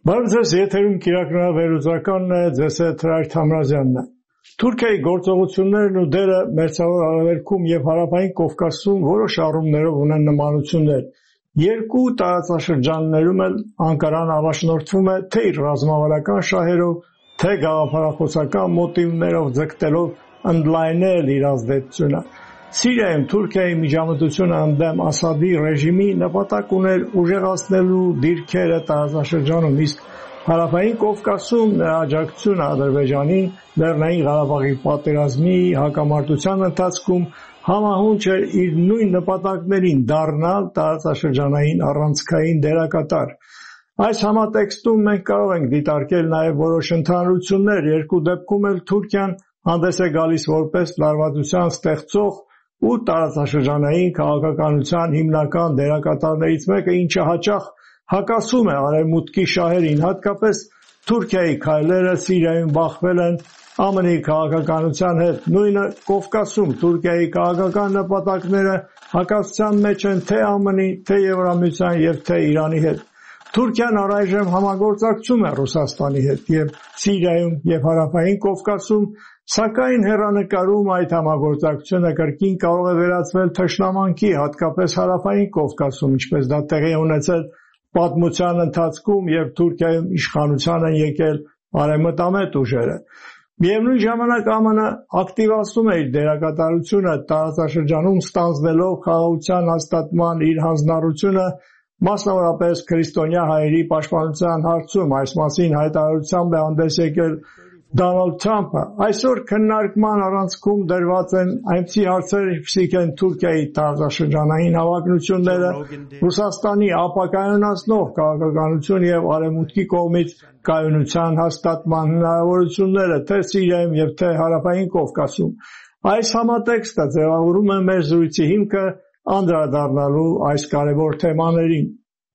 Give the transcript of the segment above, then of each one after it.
Բարև ձեզ, եթերում կիրակնավորական ձեզ հետ Հրայր Թամրազյանն է։ Թուրքիայի գործողություններն ու դերը Մերձավոր Արևելքում եւ Հարավային Կովկասում որոշ առումներով ունեն նմանություններ։ Երկու տարածաշրջաններում էլ Անկարան առաջնորդվում է թե իր ռազմավարական շահերով, թե գաղափարախոսական մոտիվներով ձգտելով ընդլայնել իր ազդեցությունը։ Սիրիայում Թուրքիայի միջամտությունը ընդդեմ Ասադի ռեժիմի նպատակ ուներ ուժեղացնելու դիրքերը տարածաշրջանում, իսկ Հարավային Կովկասում նրա աջակցությունը Ադրբեջանին Լեռնային Ղարաբաղի պատերազմի հակամարտության ընթացքում համահունչ էր իր նույն նպատակներին դառնալ տարածաշրջանային առանցքային դերակատար։ Այս համատեքստում մենք կարող ենք դիտարկել նաև որոշ ընդհանրություններ, երկու դեպքում էլ Թուրքիան հանդես է գալիս որպես լարվածության ստեղծող ու տարածաշրջանային քաղաքականության հիմնական դերակատարներից մեկը, ինչը հաճախ հակասում է Արևմուտքի շահերին, հատկապես Թուրքիայի քայլերը Սիրիայում բախվել են ԱՄՆ-ի քաղաքականության հետ, նույնը Կովկասում Թուրքիայի քաղաքական նպատակները հակասության մեջ են թե ԱՄՆ-ի, թե Եվրամիության եւ թե Իրանի հետ։ Թուրքիան առայժմ համագործակցում է Ռուսաստանի հետ եւ Սիրիայում եւ Հարավային Կովկասում, սակայն հեռանկարում այդ համագործակցությունը կրկին կարող է վերածվել թշնամանքի, հատկապես Հարավային Կովկասում, ինչպես դա տեղի է ունեցել պատմության ընթացքում եւ Թուրքիայում իշխանության են եկել արևմտամետ ուժերը։ Միևնույն ժամանակ ԱՄՆ ակտիվացնում է իր դերակատարությունը տարածաշրջանում, ստանձնելով խաղաղության հաստատման իր հանձնառությունը, մասնավորապես քրիստոնյա հայերի պաշտպանության հարցում։ Այս մասին հայտարարությամբ է հանդես եկել Դոնալդ Թրամփը։ Այսօր քննարկման առանցքում դրված են այնպիսի հարցեր, ինչպիսիք են Թուրքիայի տարածաշրջանային հավակնությունները, Ռուսաստանի ապակայունացնող քաղաքականություն եւ Արևմուտքի կողմից կայունության հաստատման հնարավորությունները թե Սիրիայում եւ թե Հարավային Կովկասում։ Այս համատեքստը ձևավորում է մեր զրույցի հիմքը անդրադառնալու այս կարևոր թեմաներին։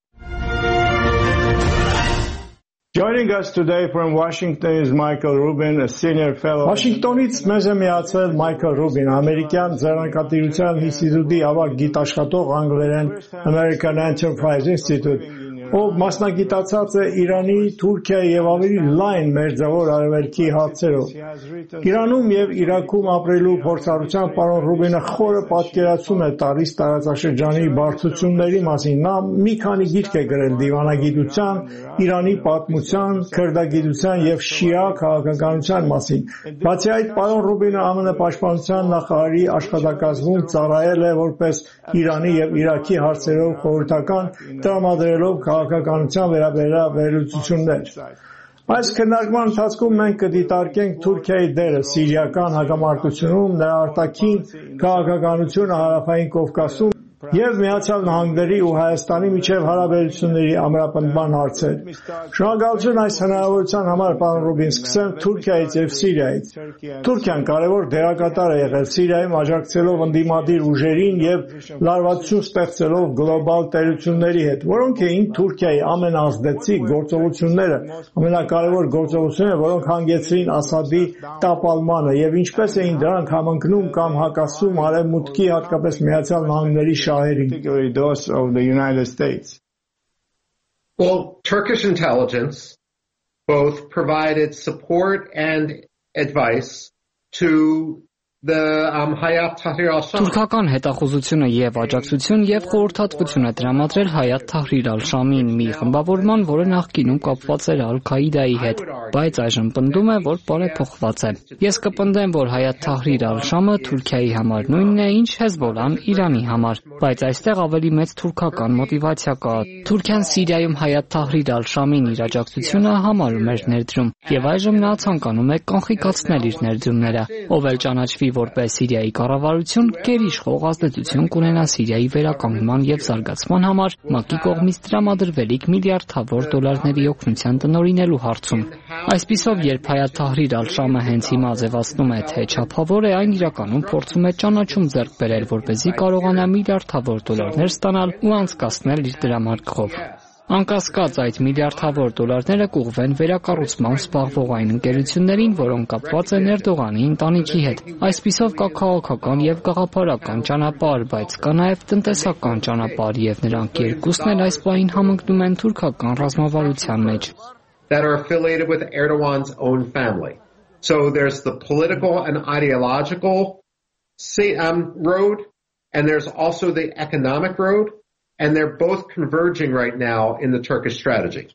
Joining us today from Washington is Michael Rubin, a senior fellow. Washingtonից մեզ է միացել Michael Rubin, ամերիկյան ձեռնարկատիրության ինստիտուտի ավագ գիտաշխատող, անգլերեն American Enterprise Institute, ով մասնագիտացած է Իրանի, Թուրքիայի եւ ավելի լայն Մերձավոր Արևելքի հարցերով։ Իրանում եւ Իրաքում ապրելու փորձառությամբ պարոն Ռուբինը խորը պատկերացում է տալիս տարածաշրջանի բարդությունների մասին։ Նա մի քանի գիրք է գրել դիվանագիտության, Իրանի պատմության, քրդագիտության եւ շիա քաղաքականության մասին։ Բացի այդ, պարոն Ռուբինը ԱՄՆ պաշտպանության նախարարի աշխատակազմում ծառայել է որպես Իրանի եւ Իրաքի հարցերով խորհրդական, տրամադրելով քաղաքականության վերաբերյալ վերլուծություններ։ Այս քննարկման ընթացքում մենք կդիտարկենք Թուրքիայի դերը սիրիական հակամարտությունում, նրա արտաքին քաղաքականությունը Հարավային Կովկասում եւ Միացյալ Նահանգների ու Հայաստանի միջև հարաբերությունների ամրապնդման հարցեր։ Շնորհակալություն այս հնարավորության համար, պարոն Ռուբին, սկսեմ Թուրքիայից եւ Սիրիայից։ Թուրքիան կարևոր դերակատար է եղել Սիրիայում, աջակցելով ընդդիմադիր ուժերին եւ լարվածություն ստեղծելով գլոբալ տերությունների հետ, որոնք էին Թուրքիայի ամենազդեցիկ գործողությունները, ամենակարևոր գործողությունները, որոնք հանգեցրին Ասադի տապալմանը եւ ինչպես էին դրանք համընկնում կամ հակասում Արևմուտքի, հատկապես Միացյալ Նահանգների particularly those of the United States? Well, Turkish intelligence both provided support and advice to the Hayat Tahrir al-Sham. Թուրքական հետախուզությունը եւ աջակցություն եւ խորհրդատվություն է տրամադրել Hayat Tahrir al-Shamին, մի խմբավորման, որը նախկինում կապված էր Al-Qaida-ի հետ, բայց այժմ պնդում է, որ բարեփոխված է։ Ես կպնդեմ, որ Hayat Tahrir al-Sham-ը Թուրքիայի համար նույնն է, ինչ Հեզբոլլահն Իրանի համար, բայց այստեղ ավելի մեծ թուրքական մոտիվացիա կա։ Թուրքիան Սիրիայում Hayat Tahrir al-Shamին իր աջակցությունը համարում էր ներդրում, եւ այժմ նա ցանկանում է կանխիկացնել իր ներդրումները, ով էլ ճանաչվի որպես Սիրիայի կառավարություն գերիշխող ազդեցություն կունենա Սիրիայի վերականգնման եւ զարգացման համար ՄԱԿ-ի կողմից տրամադրվելիք միլիարդավոր դոլարների օգնության տնօրինելու հարցում։ Այսպիսով, երբ Hayat Tahrir al-Sham-ը հենց հիմա ձևացնում է, թե չափավոր է, այն իրականում փորձում է ճանաչում ձեռք բերել, որպեսզի կարողանա միլիարդավոր դոլարներ ստանալ ու անցկացնել իր դրամարկղով։ Անկասկած այդ միլիարդավոր դոլարները կուղղվեն վերակառուցմամբ զբաղվող այն ընկերություններին, որոնք կապված են Էրդողանի ընտանիքի հետ։ Այսպիսով կա քաղաքական եւ գաղափարական ճանապարհ, բայց կա նաեւ տնտեսական ճանապարհ, եւ նրանք երկուսն էլ այս պահին համընկնում են թուրքական ռազմավարության մեջ։ that are affiliated with Erdogan's own family. So there's the political and ideological road, and there's also the economic road, and they're both converging right now in the Turkish strategy.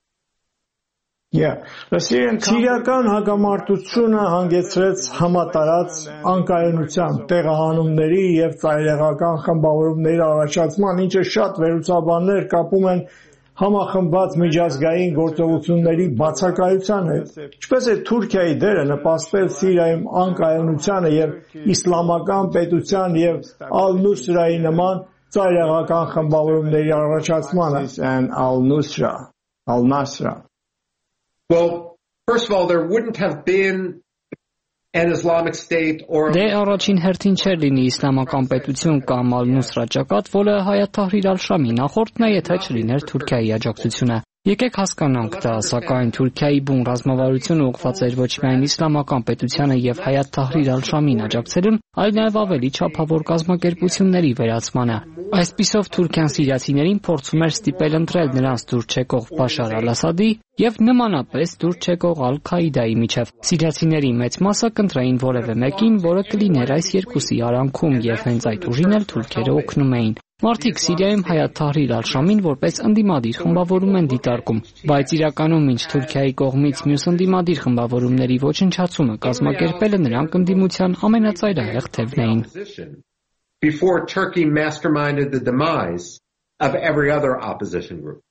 Սիրիական հակամարտությունը հանգեցրեց համատարած անկայունության, տեղահանումների եւ ծայրեղական խմբավորումների առաջացման, ինչը շատ վերլուծաբաններ կապում են համախմբված միջազգային գործողությունների բացակայության հետ։ Ինչպես է Թուրքիայի դերը նպաստել Սիրիայում անկայունությանը եւ իսլամական պետության եւ Ալ-Նուսրայի նման ծայրեղական խմբավորումների առաջացմանը։ Al-Nusra. Well, first of all, there wouldn't have been an Islamic State or Դե առաջին հերթին չէր լինի իսլամական պետություն կամ Ալ-Նուսրա ճակատ, որը Հայաթ Թահրիր Ալ-Շամի նախորդն է, եթե չլիներ Թուրքիայի աջակցությունը։ Եկեք հասկանանք դա, սակայն Թուրքիայի բուն ռազմավարությունը ուղղված էր ոչ միայն իսլամական պետությանը եւ Հայաթ Թահրիր Ալ-Շամին աջակցելուն, այլ նաեւ ավելի չափավոր կազմակերպությունների վերացմանը։ Այսպիսով Թուրքիան սիրիացիներին փորձում էր ստիպել ընտրել նրանց դուր չեկող Բաշար Ալ-Ասադի եւ նմանապես դուր չեկող Ալ-Քաիդայի միջև։ Սիրիացիների մեծ մասը կընտրեին որևէ մեկին, որը կլիներ այս երկուսի արանքում եւ հենց այդ ուժին էլ թուրքերը օգնում էին։ Մարդիկ Սիրիայում Հայաթ Թահրիր Ալ-Շամին որպես ընդդիմադիր խմբավորում են դիտարկում, բայց իրականում ինչ Թուրքիայի կողմից մյուս ընդդիմադիր խմբավորումների ոչնչացումը կազմակերպելը նրանք ընդդիմության ամենածայրահեղ թևն էին։ Before Turkey masterminded the demise of every other opposition group.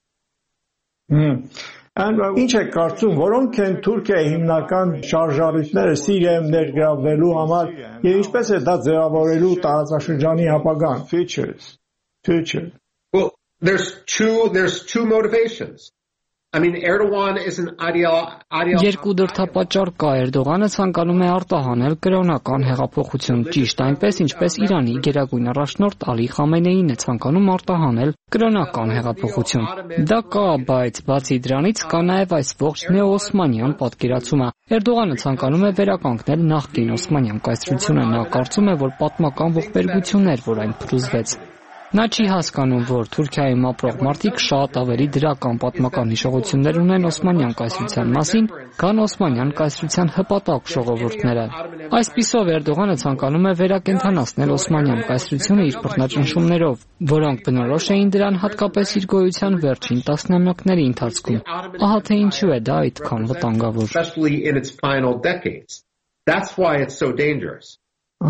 Ինչ է կարծում, որոնք են Թուրքիայի հիմնական շարժառիթները Սիրիայում ներգրավվելու համար եւ ինչպես է դա ձևավորելու տարածաշրջանի ապագան? Future. Well, there's two motivations. I mean, Erdogan is an Երկու դրդապատճառ կա։ Էրդողանը ցանկանում է արտահանել կրոնական հեղափոխություն, ճիշտ այնպես, ինչպես Իրանի գերագույն առաջնորդ Ալի Խամենեին է ցանկանում արտահանել կրոնական հեղափոխություն։ Դա կա, բայց բացի դրանից կա նաև այս ողջ նեոօսմանյան պատկերացումը։ Էրդողանը ցանկանում է վերականգնել նախկին օսմանյան կայսրությունը։ Նա կարծում է, որ պատմական ողբերգություն էր, որ այն փլուզվեց։ Նա չի հասկանում, որ Թուրքիայում ապրող մարդիկ շատ ավելի դրական պատմական հիշողություններ ունեն օսմանյան կայսրության մասին, քան օսմանյան կայսրության հպատակ ժողովուրդները։ Այսպիսով Էրդողանը ցանկանում է վերակենդանացնել օսմանյան կայսրությունը իր բռնաճնշումներով, որոնք բնորոշ էին դրան հատկապես իր գոյության վերջին տասնամյակների ընթացքում։ Ահա թե ինչու է դա այդքան վտանգավոր։ That's why it's so dangerous.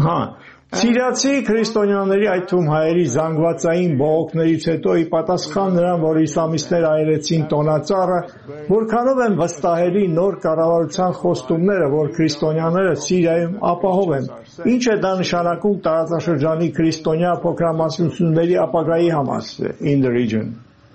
Սիրիացի քրիստոնյաների, այդ թվում հայերի զանգվածային բողոքներից հետո ի պատասխան նրան, որ իսլամիստները այրեցին տոնածառը, որքանով են վստահելի նոր կառավարության խոստումները, որ քրիստոնյաները Սիրիայում ապահով են։ Ինչ է դա նշանակում տարածաշրջանի քրիստոնյա փոքրամասնությունների ապագայի համար in the region?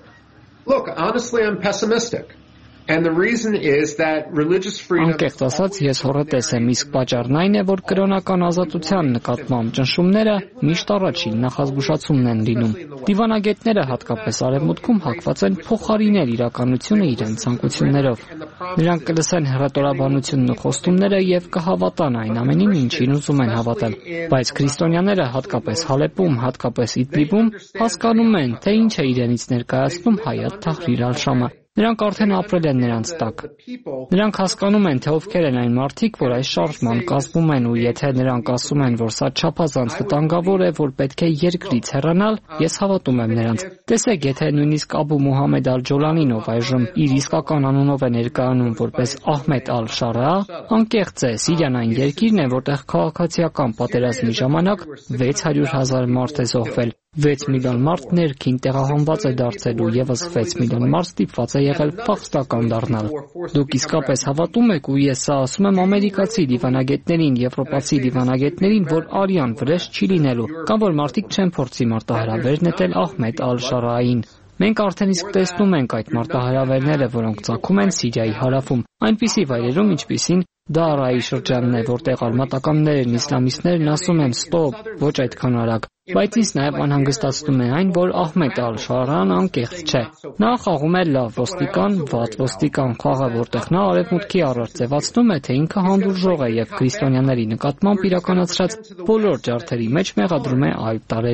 Look, honestly, I'm pessimistic. And the reason is that religious freedom Անկեղծ ասած, ես հոռետես եմ, իսկ պատճառն այն է, որ կրոնական ազատության նկատմամբ ճնշումները միշտ առաջին նախազգուշացումն են լինում։ Դիվանագետները հատկապես արևմուտքում հակված են փոխարինել իրականությունը իրենց ցանկություններով։ Նրանք կլսեն հռետորաբանությունն ու խոստումները եւ կհավատան այն ամենին, ինչին ուզում են հավատալ։ Բայց քրիստոնյաները հատկապես Հալեպում, հատկապես Իդլիբում հասկանում են, թե ինչ է իրենից ներկայացնում Հայաթ Թահրիր Ալ-Շամը։ Նրանք արդեն ապրել են նրանց տակ։ Նրանք հասկանում են, թե ովքեր են այն մարդիկ, որ այս շարժման կազմում են, ու եթե նրանք ասում են, որ սա չափազանց վտանգավոր է, որ պետք է երկրից հեռանալ, ես հավատում եմ նրանց։ Տեսեք, եթե նույնիսկ Աբու Մուհամեդ Ալ-Ջոլանին, ով այժմ իր իսկական անունով է ներկայանում որպես Ահմեդ Ալ-Շարա, անկեղծ է, Սիրիան այն երկիրն է, որտեղ քաղաքացիական պատերազմի ժամանակ 600,000 մարդ է զոհվել։ 6 միլիոն մարդ ներքին տեղահանված է դարձել ու եւս 6 միլիոն մարդ ստիպված է եղել փախստական դառնալ։ Դուք իսկապես հավատում եք, ու ես սա ասում եմ ամերիկացի դիվանագետներին, եվրոպացի դիվանագետներին, որ արյան վրեժ չի լինելու, կամ որ մարդիկ չեն փորձի մարտահրավեր նետել Ահմեդ Ալ-Շարային։ Մենք արդեն իսկ տեսնում ենք այդ մարտահրավերները, որոնք ծագում են Սիրիայի հարավում, այնպիսի վայրերում, ինչպիսին Դարայի շրջանն է, որտեղ արմատականներն, իսլամիստներն ասում են «Ստոպ, ոչ այդքան արագ», բայց ինձ նաև անհանգստացնում է այն, որ Ահմեդ Ալ-Շարան անկեղծ չէ։ Նա խաղում է լավ ոստիկան, վատ ոստիկան խաղը, որտեղ նա արևմուտքի առաջ ձևացնում է, թե ինքը հանդուրժող է եւ քրիստոնյաների նկատմամբ իրականացրած բոլոր ջարդերի մեջ մեղադրում է այլ տարրերի։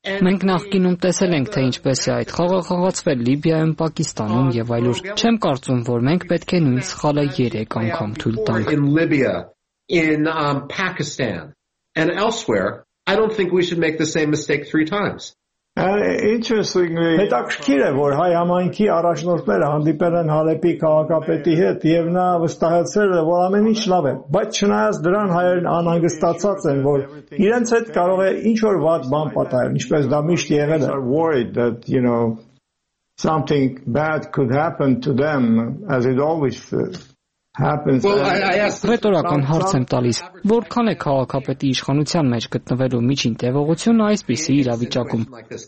Մենք նախկինում տեսել ենք, թե ինչպես է այդ խաղը խաղացվել Լիբիայում, Պակիստանում եւ այլուր։ Չեմ կարծում, որ մենք պետք է նույն սխալը 3 անգամ թույլ տանք։ In Libya, in Pakistan, and elsewhere, I don't think we should make the same mistake 3 times. Interestingly, հետաքրքիր է, որ հայ համայնքի առաջնորդները հանդիպել են Հալեպի քաղաքապետի հետ եւ նա վստահեցրել է, որ ամեն ինչ լավ է, բայց չնայած դրան հայերն անհանգստացած են, որ իրենց հետ կարող է ինչ որ վատ բան պատահել, ինչպես դա միշտ եղել է. Worried that, something bad could happen to them as it always happens. Ռետորական հարց եմ տալիս, որքան է քաղաքապետի իշխանության մեջ գտնվելու միջին տևողությունը այսպիսի իրավիճակում։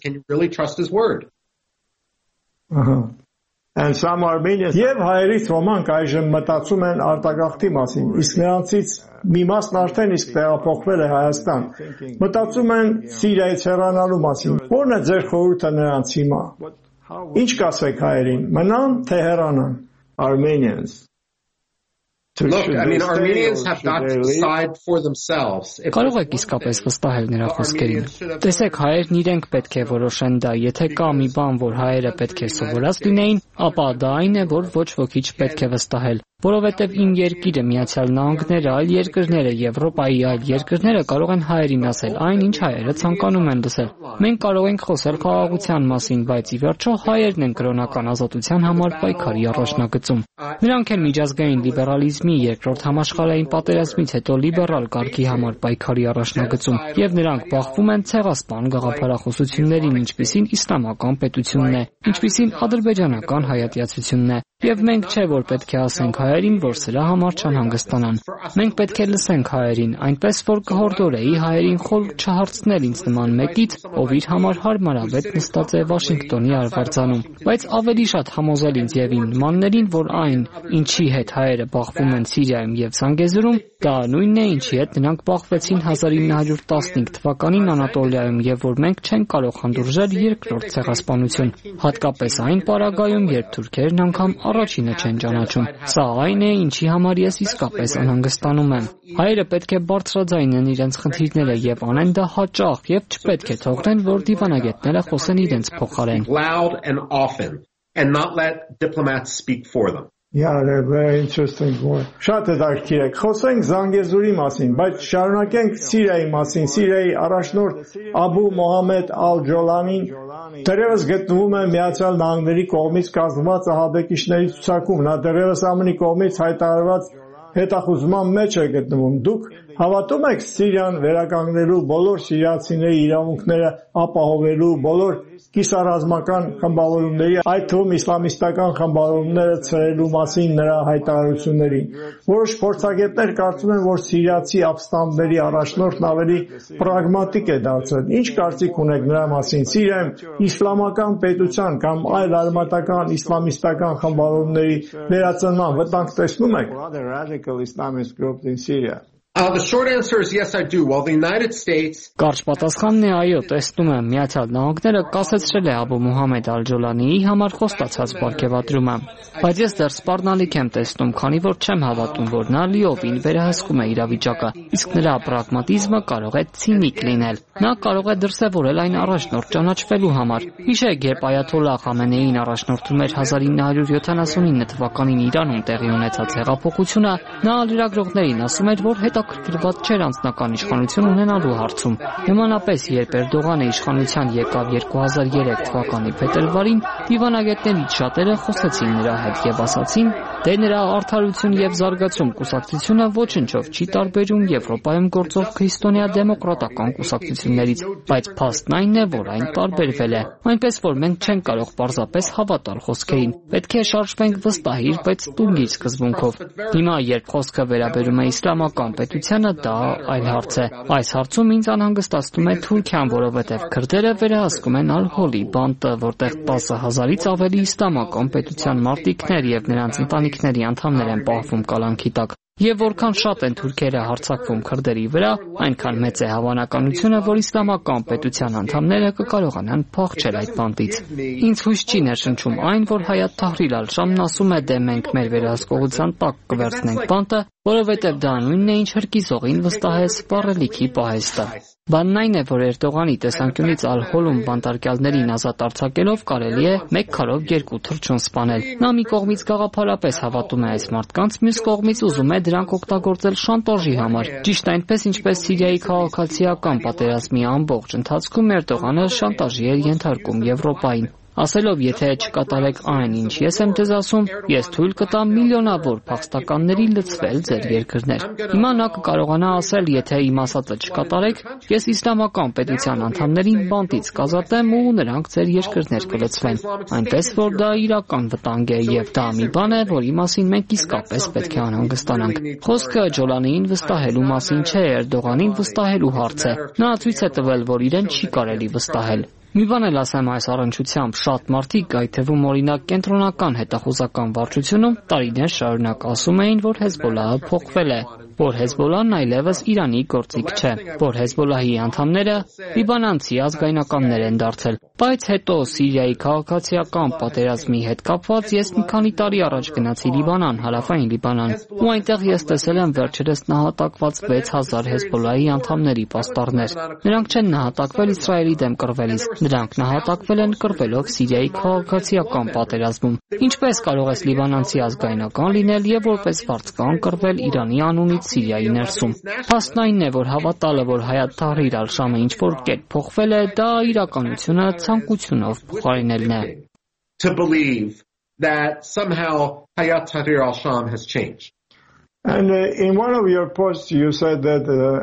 Եվ հայերից ոմանք այժմ մտածում են արտագաղթի մասին, իսկ նրանցից մի մասն արդեն իսկ տեղափոխվել է Հայաստան։ Մտածում են Սիրիայից հեռանալու մասին։ Ո՞րն է ձեր խորհուրդը նրանց հիմա։ Ինչ կասեք հայերին, մնան թե հեռանան? Armenians. Look, Armenians have got to decide for themselves. Կարող եք իսկապես վստահել նրա խոսքերին։ Տեսեք, հայերն իրենք պետք է որոշեն դա, եթե կա մի բան, որ հայերը պետք է սովորած լինեին, ապա դա այն է, որ ոչ ոքի չպետք է վստահել, որովհետև իմ երկիրը, Միացյալ Նահանգները, այլ երկրները, Եվրոպայի այլ երկրները կարող են հայերին ասել այն, ինչ հայերը ցանկանում են լսել։ Մենք կարող ենք խոսել խաղաղության մասին, բայց ի վերջո հայերն են կրոնական ազատության համար պայքարի առաջնագծում։ Նրանք են միջազգային լիբերալիզմի, երկրորդ համաշխարհային պատերազմից հետո լիբերալ կարգի համար պայքարի առաջնագծում, եւ նրանք բախվում են ցեղասպան գաղափարախոսություններին, ինչպիսին իսլամական պետությունն է, ինչպիսին ադրբեջանական հայատյացությունն է։ Եվ մենք չէ, որ պետք է ասենք հայերին, որ սրա համար չանհանգստանան։ Մենք պետք է լսենք հայերին, այնպես որ կհորդորեի հայերին խոր չհարցնել ինձ նման մեկից, ով իր համար հարմարավետ նստած է Վաշինգտոնի արվարձանում, բայց ավելի շատ համոզել ինձ եւ իմ նմաններին, որ այն, ինչի հետ հայերը բախվում են Սիրիայում եւ Զանգեզուրում, դա նույնն է, ինչի հետ նրանք բախվեցին 1915 թվականին Անատոլիայում եւ որ մենք չենք կարող հանդուրժել երկրորդ ցեղասպանություն, հատկապես այն պարագայում, երբ թուրքերն անգամ առաջինը չեն ճանաչում։ Սա այն է, ինչի համար ես իսկապես անհանգստանում եմ։ Հայերը պետք է բարձրաձայնեն իրենց խնդիրները եւ անեն դա հաճախ եւ չպետք է թողնեն, որ դիվանագետները խոսեն իրենց փոխարեն։ Yeah, they're very interesting boy. Շատ հետաքրքիր է։ Խոսենք Զանգեզուրի մասին, բայց շարունակենք Սիրիայի մասին։ Սիրիայի առաջնորդ Աբու Մոհամմեդ Ալ-Ջոլանին դեռևս գտնվում է Միացյալ Նահանգների կողմից կազմված ահաբեկիչների ցուցակում։ Նա դեռևս ԱՄՆ-ի կողմից հայտարարված հետախուզման մեջ է գտնվում։ Դուք հավատում եք Սիրիան վերականգնելու, բոլոր սիրիացիների իրավունքները ապահովելու, բոլոր կիսառազմական խմբավորումների, այդ թվում իսլամիստական խմբավորումները ցրելու մասին նրա հայտարարություններին։ Որոշ փորձագետներ կարծում են, որ սիրիացի ապստամբների առաջնորդն ավելի պրագմատիկ է դարձել։ Ինչ կարծիք ունեք նրա մասին։ Սիրիայում իսլամական պետության կամ այլ արմատական իսլամիստական խմբավորումների վերածնման վտանգ տեսնում եք? The short answer is yes, I do. While the United States Կարճ պատասխանն է այո, տեսնում եմ, Միացյալ Նահանգները կասեցրել է Աբու Մոհամմեդ Ալ-Ջոլանիի համար խոստացած պարգևատրումը, բայց ես դեռ սպառնալիք եմ տեսնում, քանի որ չեմ հավատում, որ նա լիովին վերահսկում է իրավիճակը, իսկ նրա պրագմատիզմը կարող է ցինիկ լինել։ Նա կարող է դրսևորել այն առաջնորդ ճանաչվելու համար։ Հիշեք, երբ Այաթոլլահ Խամենեին առաջնորդում էր 1979 թվականին Իրանում տեղի ունեցած հեղափոխությունը, նա լրագրողներին ասում էր, որ հետաքրքրված չէր անձնական իշխանություն ունենալու հարցում։ Նմանապես, երբ Էրդողանը իշխանության եկավ 2003 թվականի փետրվարին, դիվանագետներից շատերը խոսեցին նրա հետ եւ ասացին, թե նրա արդարություն եւ զարգացում կուսակցությունը ոչնչով չի տարբերում Եվրոպայում գործող քրիստոնյա դեմոկրատական կուսակցություններից, բայց փաստն այն է, որ այն տարբերվել է։ Այնպես որ մենք չենք կարող պարզապես հավատալ խոսքերին։ Պետք է շարժվենք վստահիր, բայց տուգի սկզբունքով։ Հիմա, երբ խոսքը վերաբերում է իսլամական պետությանը, դա այլ հարց է։ Այս հարցում ինձ անհանգստացնում է Թուրքիան, որովհետև քրդերը վերահսկում են Ալ-Հոլի բանտը, որտեղ 10,000-ից ավելի իսլամական պետության մարտիկներ եւ նրանց ընտանիքների անդամներ են պահվում կալանքի տակ։ Եվ որքան շատ են թուրքերը հարձակվում քրդերի վրա, այնքան մեծ է հավանականությունը, որ իսլամական պետության անդամները կկարողանան փախչել այդ բանտից։ Ինձ հույս չի ներշնչում այն, որ Հայաթ Թահրիր Ալ-Շամն ասում է, դե մենք մեր վերահսկողության տակ կվերցնենք բանտը, որովհետև դա նույնն է, ինչ հրկիզողին վստահեց սպառելիքի պահեստը։ Բանն այն է, որ Էրդողանի տեսանկյունից ալ-Հոլում բանտարկյալներին ազատ արձակելով կարելի է մեկ քարով երկու թռչուն սպանել։ Նա մի կողմից գաղափարապես հավատում է այս մարդկանց, մյուս կողմից ուզում է դրանք օգտագործել շանտաժի համար։ Ճիշտ այնպես, ինչպես Սիրիայի քաղաքացիական պատերազմի ամբողջ ընթացքում Էրդողանը շանտաժի էր ենթարկում Եվրոպային, ասելով, եթե չկատարեք այն, ինչ ես եմ ձեզ ասում, ես թույլ կտամ միլիոնավոր փախստականների լցվել ձեր երկրներ։ Հիմա նա կկարողանա ասել, եթե իմ ասածը չկատարեք, ես իսլամական պետության անդամներին բանտից կազատեմ ու նրանք ձեր երկրներ կլցվեն։ Այնպես որ դա իրական վտանգ է եւ դա մի բան է, որի մասին մենք իսկապես պետք է անհանգստանանք։ Խոսքը Ջոլանիին վստահելու մասին չէ, Էրդողանին վստահելու հարց է։ Նա ցույց է տվել, որ իրեն չի կարելի վստահել։ Մի բան էլ ասեմ այս առնչությամբ, շատ մարդիկ, այդ թվում օրինակ կենտրոնական հետախուզական վարչությունում տարիներ շարունակ ասում էին, որ Հեզբոլլահը փոխվել է, որ Հեզբոլլահն այլևս Իրանի գործիք չէ, որ Հեզբոլլահի անդամները լիբանանցի ազգայնականներ են դարձել։ Բայց հետո Սիրիայի քաղաքացիական պատերազմի հետ կապված ես մի քանի տարի առաջ գնացի Լիբանան, հարավային Լիբանան, ու այնտեղ ես տեսել եմ վերջերս նահատակված 6000 Հեզբոլլահի անդամների պաստառներ։ Նրանք չեն նահատակվել Իսրայելի դեմ կռվելիս, նրանք նահատակվել են կռվելով Սիրիայի քաղաքացիական պատերազմում։ Ինչպես կարող ես լիբանանցի ազգայնական լինել եւ որպես վարձկան կռվել Իրանի անունից Սիրիայի ներսում։ Փաստն այն է, որ հավատալը, որ Հայաթ Թահրիր ալ-Շամը ինչ-որ կերպ փոխվել է, դա իրականությունը ցանկությունով փոխարինելն է։ To believe that somehow Hayat Tahrir al-Sham has changed. And in one of your posts you said that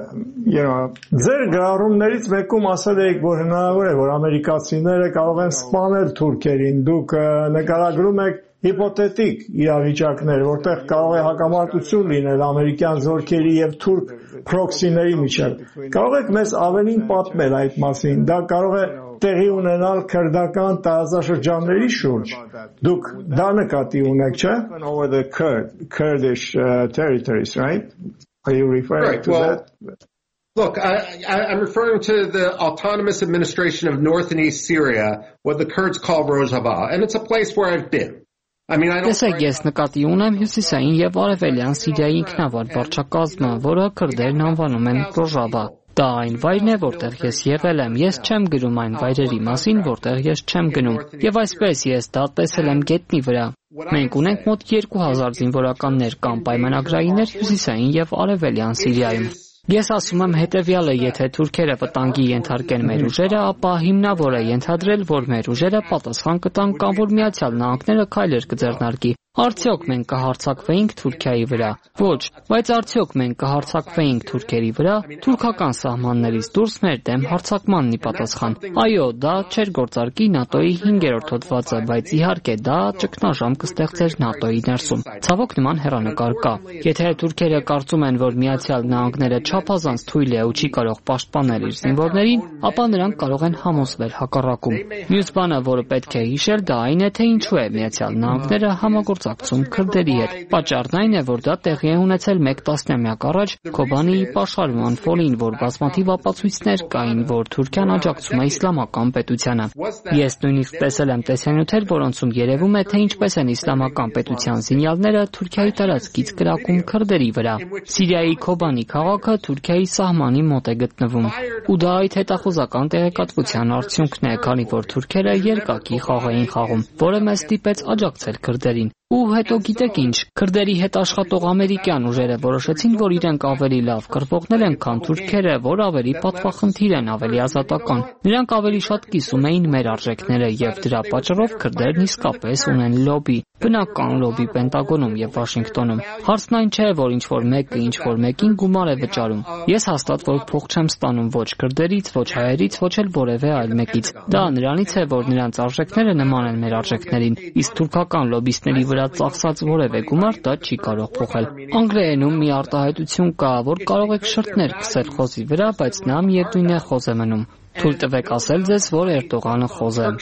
ձեր գրառումներից մեկում ասել եք, որ հնարավոր է, որ ամերիկացիները կարող են սպանել թուրքերին։ Դուք նկարագրում եք հիպոթետիկ իրավիճակներ, որտեղ կարող է հակամարտություն լինել ամերիկյան զորքերի եւ թուրք պրոքսիների միջեւ։ Կարող եք մեզ ավելին պատմել այդ մասին։ Դա կարող է տեղի ունենալ քրդական տարածաշրջանների շուրջ։ Դուք դա նկատի ունեք, չէ՞? Over the Kurdish territories, right? Are you referring to that? Look, I'm referring to the autonomous administration of North and East Syria, what the Kurds call Rojava, and it's a place where I've been. Տեսեք, ես նկատի ունեմ հյուսիսային եւ արևելյան Սիրիայի ինքնավար վարչակազմը, որը քրդերն անվանում են Ռոժավա։ Դա այն վայրն է, որտեղ ես եղել եմ։ Ես չեմ գրում այն վայրերի մասին, որտեղ ես չեմ գնում։ Եվ այսպես ես դա տեսել եմ գետնի վրա։ Մենք ունենք մոտ 2000 զինվորականներ կամ պայմանագրայիններ հյուսիսային եւ արևելյան Սիրիայում։ Ես ասում եմ հետևյալը, եթե թուրքերը վտանգի ենթարկեն մեր ուժերը, ապա հիմնավոր է ենթադրել, որ մեր ուժերը պատասխան կտան կամ որ Միացյալ Նահանգները քայլեր կձեռնարկի։ Արդյոք մենք կհարձակվեինք Թուրքիայի վրա։ Ոչ, բայց արդյոք մենք կհարձակվեինք թուրքերի վրա, թուրքական սահմաններից դուրս մեր դեմ հարձակմանն ի պատասխան։ Այո, դա չէր գործարկի ՆԱՏՕ-ի 5-րդ հոդվածը, բայց իհարկե դա ճգնաժամ կստեղծեր ՆԱՏՕ-ի ներսում։ Ցավոք նման հեռանկար կա։ Եթե թուրքերը կարծում են, որ Միացյալ Նահանգները չափազանց թույլ է ու չի կարող պաշտպանել իր զինվորներին, ապա նրանք կարող են համոզվել հակառակում։ Մյուս բանը, որը պետք է հիշել, դա այն է, թե ինչու է Միացյալ Նահանգները համագործակցում քրդերի հետ։ Պատճառն այն է, որ դա տեղի է ունեցել 1 տասնամյակ առաջ Քոբանիի պաշարման ֆոնին, որ բազմաթիվ ապացույցներ կային, որ Թուրքիան աջակցում է իսլամական պետությանը։ Ես նույնիսկ տեսել եմ տեսանյութեր, որոնցում երևում է, թե ինչպես են իսլամական պետության զինյալները Թուրքիայի տարածքից կրակում քրդերի վրա։ Սիրիայի Քոբանի քաղաքը Թուրքիայի սահմանի մոտ է գտնվում։ Ու դա այդ հետախուզական տեղեկատվության արդյունքն է, քանի որ թուրքերը երկակի խաղ էին խաղում, որը մեզ ստիպեց աջակցել քրդերին։ Ու հետո գիտեք ինչ, քրդերի հետ աշխատող ամերիկյան ուժերը որոշեցին, որ իրենք ավելի լավ կռվողներ են, քան թուրքերը, որ ավելի պատվախնդիր են, ավելի ազատական։ Նրանք ավելի շատ կիսում էին մեր արժեքները եւ դրա պատճառով քրդերն իսկապես ունեն լոբի, բնական լոբի Պենտագոնում եւ Վաշինգտոնում։ Հարցն այն չէ, որ ինչ-որ մեկը ինչ-որ մեկին գումար է վճարում։ Ես հաստատ որ փող չեմ ստանում ոչ քրդերից, ոչ հայերից, ոչ էլ որևէ այլ մեկից։ Դա նրանից է, որ նրանց արժեքները նման են մեր արժեքներին, իսկ թուրքական լոբիստների վրա ծախսած որևէ գումար դա չի կարող փոխել։ Անգլերենում մի արտահայտություն կա, որ կարող եք շրթներ քսել խոզի վրա, բայց նա միևնույն է խոզ է մնում։ Թույլ տվեք ասել ձեզ, որ Էրդողանը խոզ է։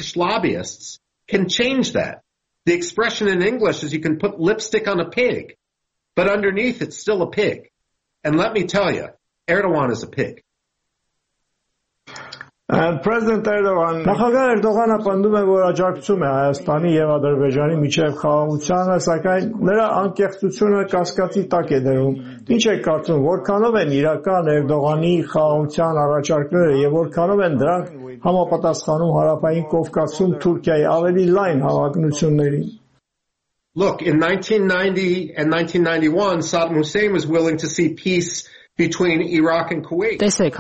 Can change that. The expression in English is you can put lipstick on a pig, but underneath it's still a pig. And let me tell you, Erdogan is a pig. President Erdogan նախագահ Էրդողանը պնդում է, որ աջակցում է Հայաստանի եւ Ադրբեջանի միջև խաղաղությանը, սակայն նրա անկեղծությունը կասկածի տակ է դրում։ Ինչ եք կարծում, որքանով են իրական Էրդողանի խաղաղության առաջարկները եւ որքանով են դրանք համապատասխանում Հարավային Կովկասում Թուրքիայի ավելի լայն հավակնություններին։ Look, in 1990 and 1991, Saddam Hussein was willing to see peace between Iraq and Kuwait. Տեսեք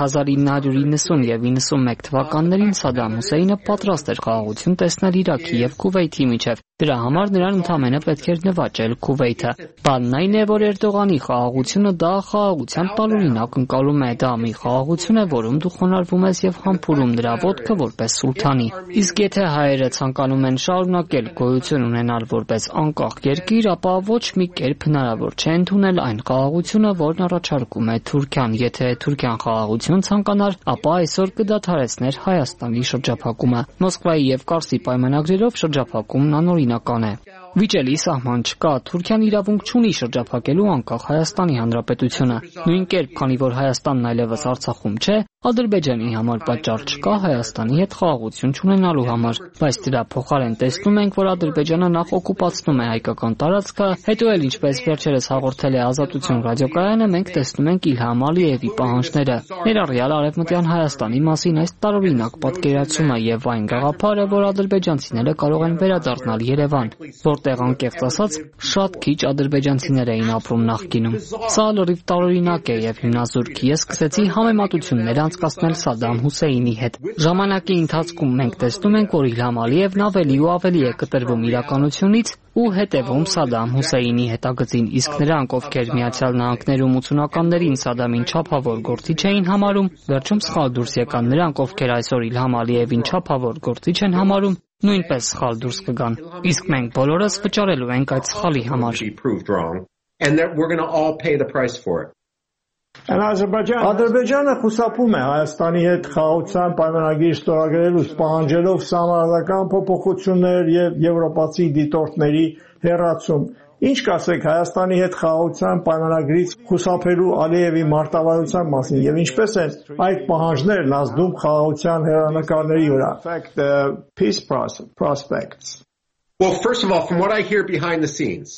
1990 եւ 91 թվականներին Սադամ Հուսեյնը պատրաստ էր խաղաղություն տեսնել Իրաքի եւ Քուվեյթի միջև։ Դրա համար նրան ընդամենը պետք էր նվաճել Քուվեյթը։ Բանն այն է, որ Էրդողանի խաղաղությունը դա խաղաղության տարօրինակ ընկալում է, դա մի խաղաղություն է, որում դու խոնարհվում ես եւ համբուրում նրա ոտքը որպես սուլթանի։ Իսկ եթե հայերը ցանկանում են շարունակել գոյություն ունենալ որպես անկախ երկիր, ապա ոչ մի կերպ հնարավոր չէ ընդունել այն խաղաղությունը, որն առաջարկում է Թուրքիան, եթե Թուրքիան խաղաղություն ցանկանար, ապա այսօր կդադարեցներ Հայաստանի շրջափակումը։ Մոսկվայի եւ Կարսի պայմանագրերով շրջափակումն անօրինական է։ Վիճելի սահման չկա, Թուրքիան իրավունք չունի շրջափակելու անկախ Հայաստանի Հանրապետությունը։ Նույն կերպ, քանի որ Հայաստանն այլևս Արցախում չէ, Ադրբեջանի համար պատճառ չկա Հայաստանի հետ խաղաղություն չունենալու համար, բայց դրա փոխարեն տեսնում ենք, որ Ադրբեջանը նախ օկուպացնում է հայկական տարածքը, հետո էլ ինչպես վերջերս հաղորդել է Ազատություն ռադիոկայանը, մենք տեսնում ենք Իլհամ Ալիևի պահանջները, ներառյալ Արևմտյան Հայաստանի մասին այս տարօրինակ պատկերացումը եւ այն գաղափարը, որ ադրբեջանցիները կարող են վերադառնալ Երևան, որտեղ անկեղծ ասած շատ քիչ ադրբեջանցիներ էին ապրում նախկինում։ Սա լրիվ տարօրինակ է եւ հիմնազուրկ։ Ես սկսեցի համեմատություններ անցկացնել Սադամ Հուսեյնի հետ։ Ժամանակի ընթացքում մենք տեսնում ենք, որ Իլհամ Ալիևն ավելի ու ավելի է կտրվում իրականությունից ու հետևում Սադամ Հուսեյնի հետագծին, իսկ նրանք, ովքեր Միացյալ Նահանգներում 80-ականներին Սադամին չափավոր գործիչ էին համարում, վերջում սխալ դուրս եկան։ Նրանք, ովքեր այսօր Իլհամ Ալիևին չափավոր գործիչ են համարում, նույնպես սխալ դուրս կգան։ Իսկ մենք բոլորս վճարելու ենք այդ սխալի համար։ Ադրբեջանը խուսափում է Հայաստանի հետ խաղաղության պայմանագիր ստորագրելուց, պահանջելով սահմանադրական փոփոխություններ եւ եվրոպացի դիտորդների հեռացում։ Ինչ կասեք Հայաստանի հետ խաղաղության պայմանագրից խուսափելու Ալիևի մարտավարության մասին եւ ինչպես են այդ պահանջներն ազդում խաղաղության հեռանկարների վրա։ Well, first of all, from what I hear behind the scenes,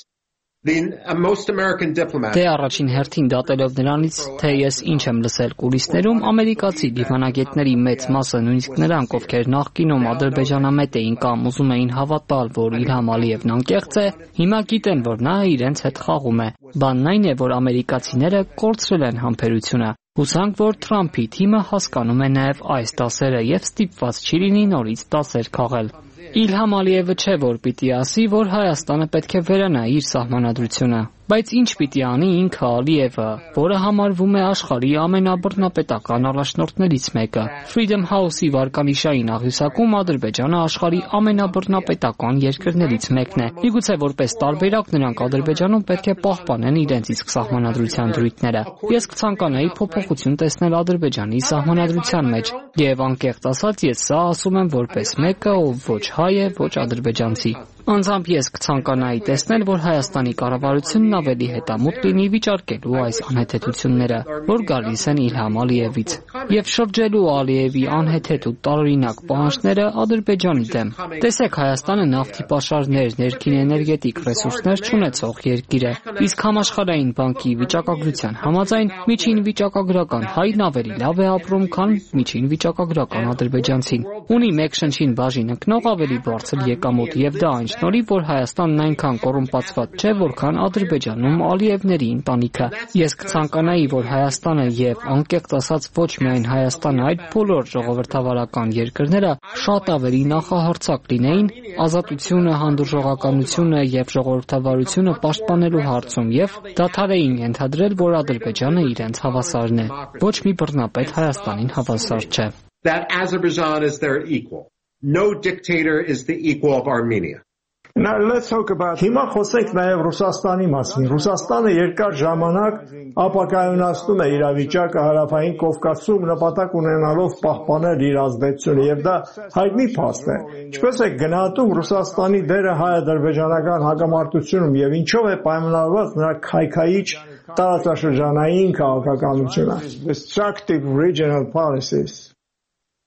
most American diplomats. Դե առաջին հերթին դատելով նրանից, թե ես ինչ եմ լսել կուլիսներում, ամերիկացի դիվանագետների մեծ մասը, նույնիսկ նրանք, ովքեր նախկինում ադրբեջանամետ էին կամ ուզում էին հավատալ, որ Իլհամ Ալիևն անկեղծ է, հիմա գիտեն, որ նա իրենց հետ խաղում է։ Բանն այն է, որ ամերիկացիները կորցրել են համբերությունը։ Հուսանք, որ Թրամփի թիմը հասկանում է նաև այս դասերը եւ ստիպված չի լինի նորից դասեր քաղել։ Իլհամ Ալիևը չէ, որ պիտի ասի, որ Հայաստանը պետք է վերանա իր սահմանադրությունը, բայց ինչ պիտի անի ինքը Ալիևը, որը համարվում է աշխարհի ամենաբռնապետական առաջնորդներից մեկը։ Freedom House-ի վարկանիշային աղյուսակում Ադրբեջանը աշխարհի ամենաբռնապետական երկրներից մեկն է։ Միգուցե որպես տարբերակ նրանք Ադրբեջանում պետք է պահպանեն իրենց իսկ սահմանադրության դրույթները։ Ես կցանկանայի փոփոխություն տեսնել Ադրբեջանի սահմանադրության մեջ, եւ անկեղծ ասած ես սա ասում եմ որպես մեկը, ով ոչ հայ է, ոչ ադրբեջանցի։ Անձամբ ես կցանկանայի տեսնել, որ Հայաստանի կառավարությունն ավելի հետամուտ լինի վիճարկելու այս անհեթեթությունները, որ գալիս են Իլհամ Ալիևից, եւ շրջելու Ալիևի անհեթեթ ու տարօրինակ պահանջները Ադրբեջանի դեմ։ Տեսեք, Հայաստանը նավթի պաշարներ, ներքին էներգետիկ ռեսուրսներ չունեցող երկիր է, իսկ Համաշխարհային բանկի վիճակագրության համաձայն միջին վիճակագրական հայն ավելի լավ է ապրում, քան միջին վիճակագրական ադրբեջանցին։ Ունի մեկ շնչին բաժին ընկնող ավելի բարձր եկամուտ եւ դա այն շնորհիվ, որ Հայաստանն այնքան կոռումպացված չէ, որքան Ադրբեջանում Ալիևների ընտանիքը։ Ես կցանկանայի, որ Հայաստանը եւ անկեղծ ասած ոչ միայն Հայաստանը, այլ բոլոր ժողովրդավարական երկրները շատ ավելի նախահարցակ լինեին ազատությունը, հանդուրժողականությունը եւ ժողովրդավարությունը պաշտպանելու հարցում եւ դադարեին ենթադրել, որ Ադրբեջանը իրենց հավասարն է։ Ոչ մի բռնապետ Հայաստանին հավասար չէ։ That Azerbaijan is their equal. No dictator is the equal of Armenia. Now let's talk about Հիմա խոսենք նաև Ռուսաստանի մասին։ Ռուսաստանը երկար ժամանակ ապակայունացնում է իրավիճակը Հարավային Կովկասում նպատակ ունենալով պահպանել իր ազդեցությունը եւ դա հայտնի փաստ է։ Ինչպես է գնահատում Ռուսաստանի դերը հայ-ադրբեջանական հակամարտությունում եւ ինչով է պայմանավորված նրա քայքայիչ տարածաշրջանային քաղաքականությունը։ Destructive regional policies.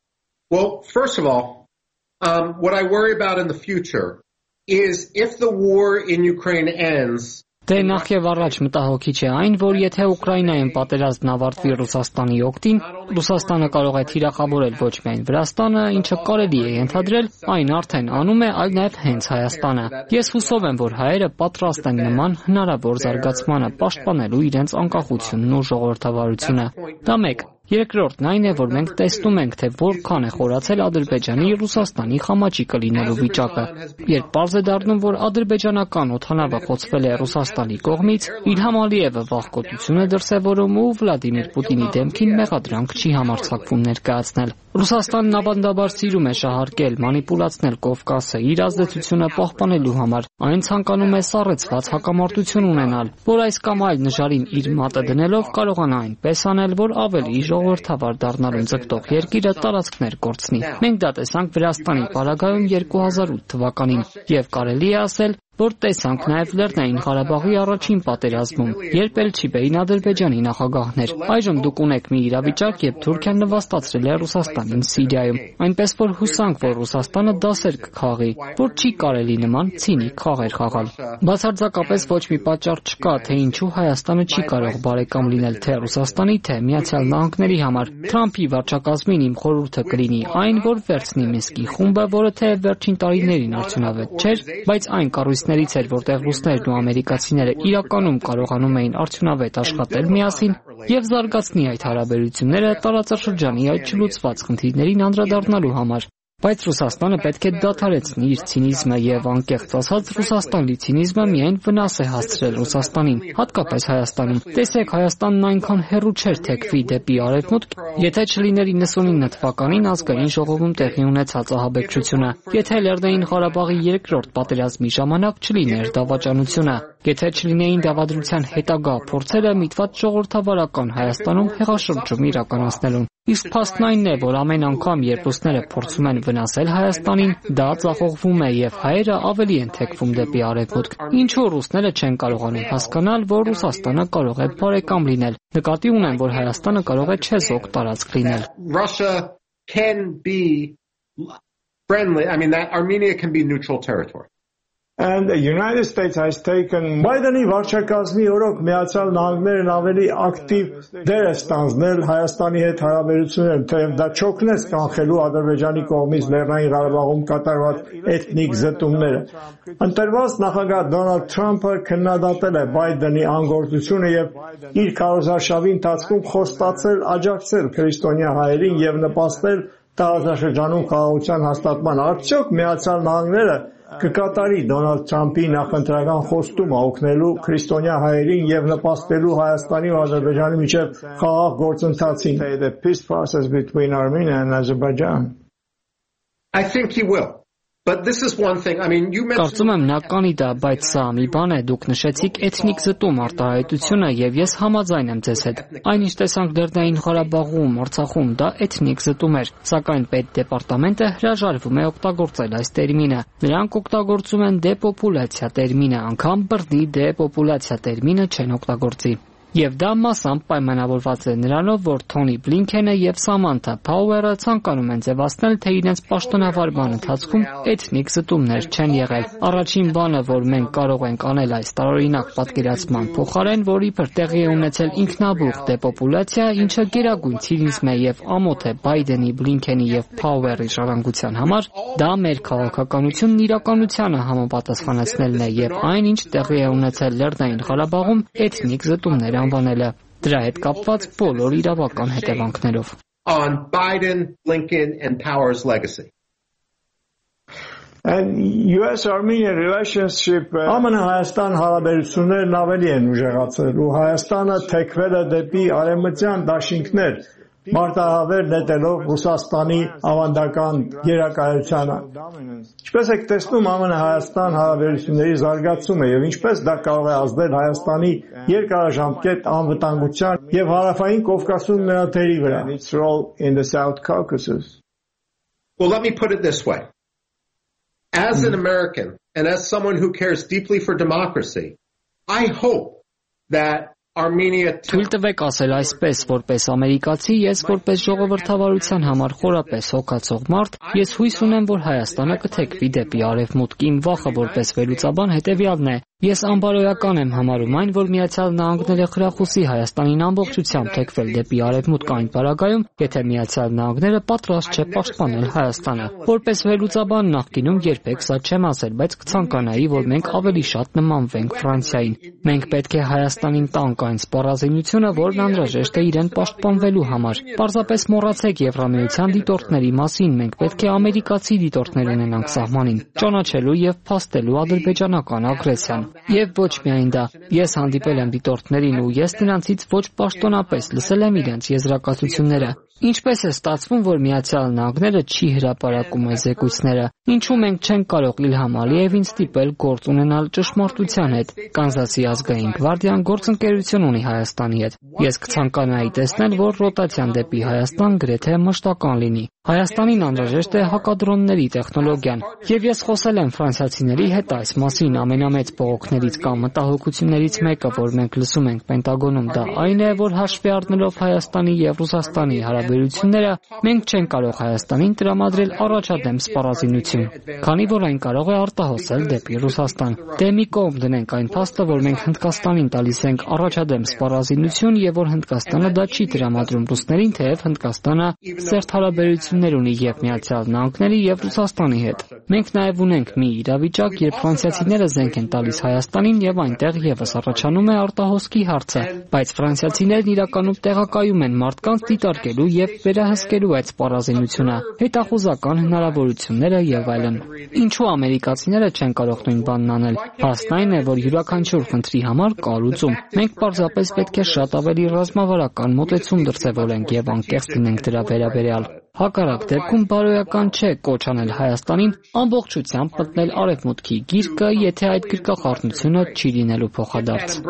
Well, first of all, what I worry about in the future is if the war in Ukraine ends. Դե նախ եւ առաջ մտահոգիչ է այն, որ եթե Ուկրաինայում պատերազմն ավարտվի Ռուսաստանի օգտին, Ռուսաստանը կարող է թիրախավորել ոչ միայն Վրաստանը, ինչը կարելի է ենթադրել, այն արդեն անում է, այլ նաեւ հենց Հայաստանը։ Ես հուսով եմ, որ հայերը պատրաստ են նման հնարավոր զարգացմանը պաշտպանելու իրենց անկախությունն ու ժողովրդավարությունը։ Դա մեկ։ Երկրորդն այն է, որ մենք տեսնում ենք, թե որքան է խորացել Ադրբեջանի Ռուսաստանի խամաճիկը լինելու վիճակը։ Երբ պարզ է դառնում, որ ադրբեջանական օդանավը խոցվել է Ռուսաստանի կողմից, Իլհամ Ալիևը վախկոտություն է դրսևորում ու Վլադիմիր Պուտինի դեմքին մեղադրանք չի համարձակվում ներկայացնել։ Ռուսաստանն ավանդաբար սիրում է շահարկել, մանիպուլացնել Կովկասը իր ազդեցությունը պահպանելու համար։ Այն ցանկանում է սառեցված հակամարտություն ունենալ, որ այս կամ այլ նժարին իր մատը դնելով կարողանա այնպես անել, որ ավելի ժողովրդավար դառնալուն ձգտող երկիրը տարածքներ կորցնի։ Մենք դա տեսանք Վրաստանի պարագայում 2008 թվականին եւ կարելի է ասել, որ տեսանք նաև Լեռնային Ղարաբաղի առաջին պատերազմում, երբ Էլչիբեին Ադրբեջանի նախագահներ։ Այժմ դուք ունեք մի իրավիճակ, երբ Թուրքիան նվաստացրել է Ռուսաստանին Սիրիայում, այնպես որ հուսանք, որ Ռուսաստանը դասեր կքաղի, որ չի կարելի նման ցինիկ խաղեր խաղալ։ Բացարձակապես ոչ մի պատճառ չկա, թե ինչու Հայաստանը չի կարող բարեկամ լինել թե Ռուսաստանի, թե Միացյալ Նահանգների համար։ Թրամփի վարչակազմին իմ խորհուրդը կլինի այն, որ վերցնի Մինսկի խումբը, որը թե վերջին տարիներին արդյունավետ չէր, բայց այն կառույցներից էր, որտեղ ռուսներն ու ամերիկացիները իրականում կարողանում էին արդյունավետ աշխատել միասին եւ զարգացնի այդ հարաբերությունները տարածաշրջանի այդ չլուծված խնդիրներին անդրադառնալու համար։ Բայց Ռուսաստանը պետք է դադարեցնի իր ցինիզմը եւ անկեղծ ասած Ռուսաստանի ցինիզմը միայն վնաս է հասցրել Ռուսաստանին, հատկապես Հայաստանում։ Տեսեք, Հայաստանն այնքան հեռու չէր թեքվի դեպի արևմուտք, եթե չլիներ 99 թվականին ազգային ժողովում տեղի ունեցած ահաբեկչությունը, եթե Լեռնային Ղարաբաղի երկրորդ պատերազմի ժամանակ չլիներ դավաճանությունը, եթե չլինեին դավադրության հետագա փորձերը միտված ժողովրդավարական Հայաստանում հեղաշրջում իրականացնելուն։ Իսկ փաստն այն է, որ ամեն անգամ, երբ ռուսները փորձում են վնասել Հայաստանին, դա ձախողվում է եւ հայերը ավելի են թեքվում դեպի արևմուտք։ Ինչու ռուսները չեն կարողանում հասկանալ, որ Ռուսաստանը կարող է բարեկամ լինել։ Նկատի ունեն, որ Հայաստանը կարող է չեզոք տարածք լինել։ Russia can be friendly. I mean that Armenia can be neutral territory. And the United States has taken Biden-ի վարչակազմի օրոք Միացյալ Նահանգներն ավելի ակտիվ դեր է ստանձնել Հայաստանի հետ հարաբերություններում, թեև դա չօգնեց կանխելու Ադրբեջանի կողմից Լեռնային Ղարաբաղում կատարված էթնիկ զտումները։ Ընտրված նախագահ Դոնալդ Թրամփը քննադատել է Բայդենի անգործությունը եւ իր քարոզարշավի ընթացքում խոստացել աջակցել քրիստոնյա հայերին եւ նպաստել տարածաշրջանում խաղաղության հաստատման։ Արդյոք Միացյալ Նահանգները կկատարի Դոնալդ Թրամփի նախընտրական խոստումը օգնելու քրիստոնյա հայերին եւ նպաստելու Հայաստանի ու Ադրբեջանի միջև խաղաղ գործընթացին, the peace process between Armenia and Azerbaijan? I think he will. But this is one thing. I mean, you mentioned Կարծում եմ նա կանի դա, բայց սա մի բան է, դուք նշեցիք էթնիկ զտում արտահայտությունը եւ ես համաձայն եմ ձեզ հետ։ Այնինչ տեսանք Լեռնային Ղարաբաղում, Արցախում դա էթնիկ զտում էր, սակայն Պետդեպարտամենտը հրաժարվում է օգտագործել այս տերմինը։ Նրանք օգտագործում են դեպոպուլյացիա տերմինը, անգամ բռնի դեպոպուլյացիա տերմինը չեն օգտագործի։ Եվ դա մասամբ պայմանավորված է նրանով, որ Թոնի Բլինքենը եւ Սամանթա Փաուերը ցանկանում են ձևացնել, թե իրենց պաշտոնավարման ընթացքում էթնիկ զտումներ չեն եղել։ Առաջին բանը, որ մենք կարող ենք անել այս տարօրինակ պատկերացման փոխարեն, որ իբր տեղի է ունեցել ինքնաբուխ դեպոպուլյացիա, ինչը գերագույն ցինիզմ է եւ ամոթ է Բայդենի, Բլինքենի եւ Փաուերի ժառանգության համար, դա մեր քաղաքականությունն իրականությանը համապատասխանեցնելն է եւ այն, ինչ տեղի է ունեցել Լեռնային Ղարաբաղում էթնիկ զտումներ անվանելը, դրա հետ կապված բոլոր իրավական հետևանքներով։ on Biden, Blinken, and Power's legacy. And US-Armenia relationship ԱՄՆ-Հայաստան հարաբերություններն ավելի են ուժեղացել ու Հայաստանը թեքվել է դեպի արևմտյան դաշինքներ, մարտահրավեր նետելով Ռուսաստանի ավանդական գերակայությանը։ Ինչպես եք տեսնում, ԱՄՆ-Հայաստան հարաբերությունների զարգացումը եւ ինչպես դա կարող է ազդել Հայաստանի երկարաժամկետ անվտանգության եւ հարավային Կովկասում նրա դերի վրա։ Its role in the South Caucasus. Well, let me put it this way. As an American and as someone who cares deeply for democracy, I hope that Թույլ տվեք ասել այսպես, որպես ամերիկացի, ես որպես ժողովրդավարության համար խորապես հոգացող մարդ, ես հույս ունեմ, որ Հայաստանը կթեքվի դեպի արևմուտք։ Իմ վախը որպես վերլուծաբան հետևյալն է. Ես անբարոյական եմ համարում այն, որ Միացյալ Նահանգները խրախուսի Հայաստանին ամբողջությամբ թեքվել դեպի արևմուտք այն պարագայում, եթե Միացյալ Նահանգները պատրաստ չէ պաշտպանել Հայաստանը։ Որպես վերլուծաբան նախկինում երբեք սա չեմ ասել, բայց կցանկանայի, որ մենք ավելի շատ նմանվենք Ֆրանսիային։ Մենք պետք է Հայաստանին տանք այն սպառազինությունը, որն անհրաժեշտ է իրեն պաշտպանվելու համար։ Պարզապես մոռացեք Եվրամիության դիտորդների մասին, մենք պետք է ամերիկացի դիտորդներ ունենանք սահմանին, ճանաչելու եւ փաստելու ադրբեջանական ագրեսիան։ Եվ ոչ միայն դա, ես հանդիպել եմ դիտորդներին ու ես նրանցից ոչ պաշտոնապես լսել եմ իրենց եզրակացությունները։ Ինչպես է ստացվում, որ Միացյալ Նահանգները չի հրապարակում այս զեկույցները։ Ինչու մենք չենք կարող Իլհամ Ալիևին ստիպել գործ ունենալ ճշմարտության հետ։ Կանզասի ազգային գվարդիան գործընկերություն ունի Հայաստանի հետ։ Ես կցանկանայի տեսնել, որ ռոտացիան դեպի Հայաստան գրեթե մշտական լինի։ Հայաստանին անհրաժեշտ է հակադրոնների տեխնոլոգիան։ Եվ ես խոսել եմ ֆրանսիացիների հետ այս մասին։ Ամենամեծ բողոքներից կամ մտահոգություններից մեկը, որ մենք լսում ենք Պենտագոնում, դա այն է, որ հաշվի առնելով Հայաստանի եւ Ռուսաստանի հարաբերությունները, մենք չենք կարող Հայաստանին տրամադրել առաջադեմ սպառազինություն, քանի որ այն կարող է արտահոսել դեպի Ռուսաստան։ Դե մի կողմ դնենք այն փաստը, որ մենք Հնդկաստանին տալիս ենք առաջադեմ սպառազինություն եւ որ Հնդկաստանը դա չի տրամադրում ռուսներին, թեև Հնդկաստանը սերտ հարաբերություններ ունի եւ Միացյալ Նահանգների եւ Ռուսաստանի հետ։ Մենք նաեւ ունենք մի իրավիճակ, երբ ֆրանսիացիները զենք են տալիս Հայաստանին եւ այնտեղ եւս առաջանում է արտահոսքի հարցը, բայց ֆրանսիացիներն իրականում տեղակայում են մարդկանց դիտարկելու եւ վերահսկելու այդ սպառազինությունը, հետախուզական հնարավորությունները եւ այլն։ Ինչու ամերիկացիները չեն կարող նույն բանն անել։ Փաստն այն է, որ յուրաքանչյուր խնդրի համար կա լուծում։ Մենք պարզապես պետք է շատ ավելի ռազմավարական մոտեցում դրսևորենք եւ անկեղծ լինենք դրա վերաբերյալ։ Հակառակ դեպքում բարոյական չէ կոչ անել Հայաստանին ամբողջությամբ մտնել արևմուտքի գիրկը, եթե այդ գրկախառնությունը չի լինելու փոխադարձ։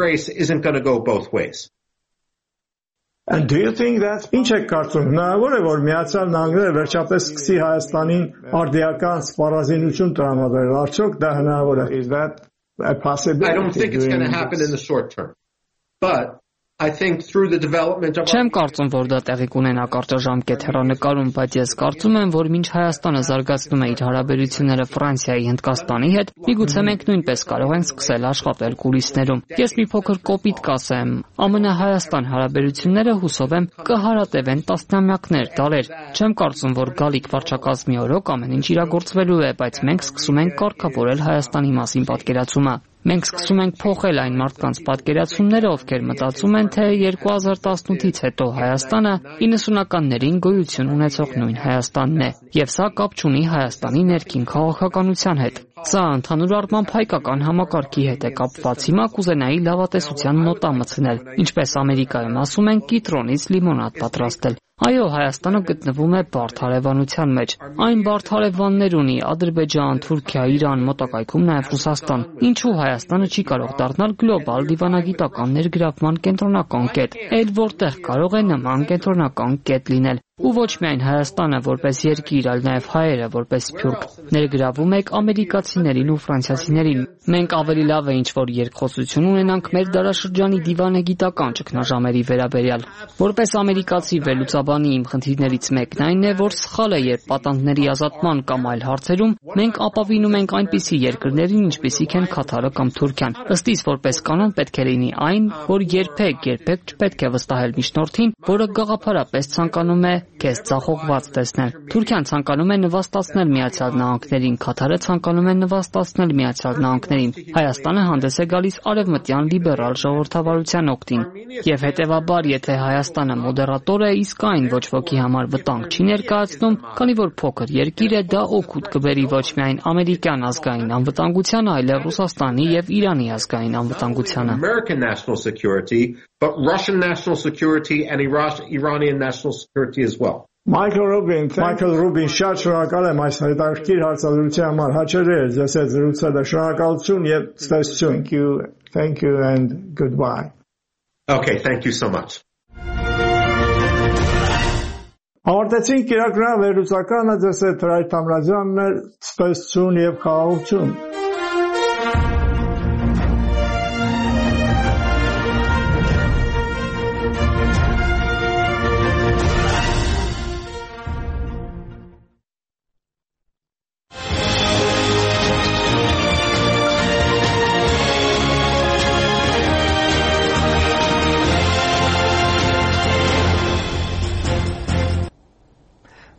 And do you think that ինչ եք կարծում, հնարավոր է, որ Միացյալ Նահանգները վերջապես սկսի Հայաստանին արդիական սպառազինություն տրամադրել, արդյոք դա հնարավոր է? Is that a possibility? I don't think it's going to happen in the short term. But I think through the development of Չեմ կարծում, որ դա տեղի կունենա կարճաժամկետ հեռանկարում, բայց ես կարծում եմ, որ մինչ Հայաստանը զարգացնում է իր հարաբերությունները Ֆրանսիայի, Հնդկաստանի հետ, միգուցե մենք նույնպես կարող ենք սկսել աշխատել կուլիսներում։ Ես մի փոքր կոպիտ կասեմ, ԱՄՆ-Հայաստան հարաբերությունները հուսով եմ կհարատևեն տասնամյակներ, դարեր։ Չեմ կարծում, որ գալիք վարչակազմի օրոք ամեն ինչ իրագործվելու է, բայց մենք սկսում ենք կարգավորել Հայաստանի մասին պատկերացումը։ Մենք սկսում ենք փոխել այն մարդկանց պատկերացումները, ովքեր մտածում են, թե 2018-ից հետո Հայաստանը 90-ականներին գոյություն ունեցող նույն Հայաստանն է, եւ սա կապ չունի Հայաստանի ներքին քաղաքականության հետ։ Սա ընդհանուր առմամբ հայկական համակարգի հետ է կապված։ Հիմա կուզենայի լավատեսության նոտա մտցնել, ինչպես Ամերիկայում ասում են, կիտրոնից լիմոնադ պատրաստել։ Այո, Հայաստանը գտնվում է բարդ հարևանության մեջ։ Այն բարդ հարևաններ ունի Ադրբեջան, Թուրքիա, Իրան, մոտակայքում նաև Ռուսաստան։ Ինչու Հայաստանը չի կարող դառնալ գլոբալ դիվանագիտական ներգրավման կենտրոնական կետ, այլ որտեղ կարող է նման կենտրոնական կետ լինել։ Ու ոչ միայն Հայաստանը որպես երկիր, այլ նաև հայերը որպես սփյուռք ներգրավում եք ամերիկացիներին ու ֆրանսիացիներին։ Մենք ավելի լավ է ինչ-որ երկխոսություն ունենանք մեր դարաշրջանի դիվանագիտական ճգնաժամերի վերաբերյալ։ Որպես ամերիկացի վերլուծաբանի իմ խնդիրներից մեկն այն է, որ սխալ է, երբ պատանդների ազատման կամ այլ հարցերում մենք ապավինում ենք այնպիսի երկրներին, ինչպիսիք են Քաթարը կամ Թուրքիան։ Ըստ իս որպես կանոն պետք է լինի այն, որ երբեք չպետք է վստահել միջնորդին, որը գաղափարապես ցանկանում է քեզ ցախողված տեսնել։ Թուրքիան ցանկանում է նվաստացնել Միացյալ Նահանգներին, Քաթարը ցանկանում է նվաստացնել Միացյալ Նահանգներին։ Հայաստանը հանդես է գալիս արևմտյան լիբերալ ժողովրդավարության օգտին։ Եվ հետևաբար, եթե Հայաստանը մոդերատոր է, իսկ այն ոչ ոքի համար վտանգ չի ներկայացնում, քանի որ փոքր երկիր է, դա օգուտ կբերի ոչ միայն ամերիկյան ազգային անվտանգությանը, այլև Ռուսաստանի եւ Իրանի ազգային անվտանգությանը։ But Russian national security and Iranian national security as well. Michael Rubin, շատ շնորհակալ եմ այս հետաքրքիր հարցազրույցի համար։ Հաճելի է ձեզ հետ զրուցելը։ Շնորհակալություն եւ ցտեսություն։ Thank you and goodbye. Okay, thank you so much. Ավարտեցինք կիրակրան վերլուծականը, ձեզ հետ Հրայր Թամրազյանն էր, ցտեսություն եւ խաղաղություն։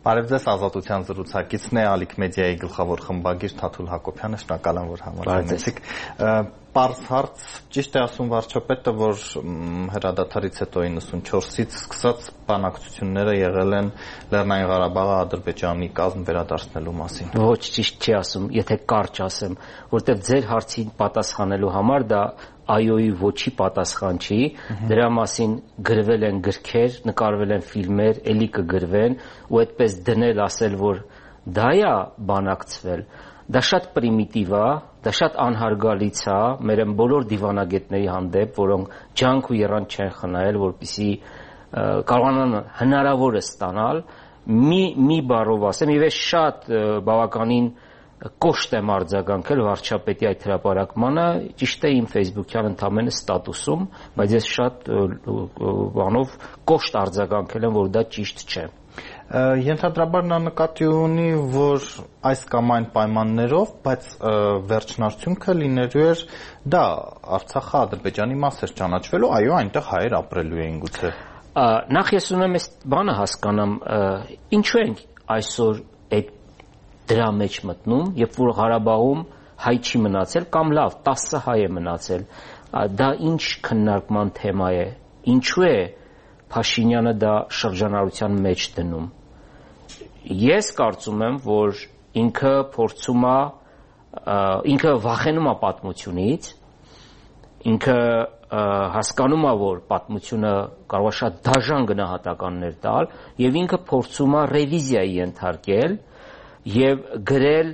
Բարև ձեզ, Ազատության զրուցակիցն է, Ալիք մեդիայի գլխավոր խմբագիր Թաթուլ Հակոբյանը, շնորհակալ եմ, որ համաձայնեցիք։ Պարզ հարց, ճիշտ է ասում վարչապետը, որ հրադադարից հետո 94-ից սկսած բանակցությունները եղել են Լեռնային Ղարաբաղը Ադրբեջանի կազմ վերադարձնելու մասին։ Ոչ, ճիշտ չի ասում, եթե կարճ ասեմ, որտեղ ձեր հարցին պատասխանելու համար դա այոյի ոչի պատասխան չի, դրա մասին գրվել են գրքեր, նկարվել են ֆիլմեր, էլի կգրվեն, ու այդպես դնել ասել, որ դա է բանակցվել, դա շատ պրիմիտիվ է, դա շատ անհարգալից է մեր բոլոր դիվանագետների հանդեպ, որոնք ջանք ու եռանդ չեն խնայել, որպեսզի կարողանան հնարավորը ստանալ, մի բառով ասեմ, եւ ես շատ բավականին կոշտ եմ արձագանքել վարչապետի այդ հրապարակմանը, ճիշտ է իմ Facebook-յան ընդամենը ստատուսում, բայց ես շատ բանով կոշտ արձագանքել եմ, որ դա ճիշտ չէ։ Ենթադրաբար նա նկատի ունի, որ այս կամ այն պայմաններով, բայց վերջնարդյունքը լինելու էր դա Արցախը Ադրբեջանի մաս էր ճանաչվելու, այո, այնտեղ հայեր ապրելու էին գուցե։ Նախ ես ուզում եմ այս բանը հասկանամ, ինչու ենք այսօր այդ դրա մեջ մտնում, երբ որ Ղարաբաղում հայ չի մնացել կամ լավ 10 հայ է մնացել, դա ինչ քննարկման թեմա է, ինչու է Փաշինյանը դա շրջանառության մեջ դնում։ Ես կարծում եմ, որ ինքը փորձում է, ինքը վախենում է պատմությունից, ինքը հասկանում է, որ պատմությունը կարող է շատ դաժան գնահատականներ տալ, եւ ինքը փորձում է ռևիզիայի ենթարկել եւ գրել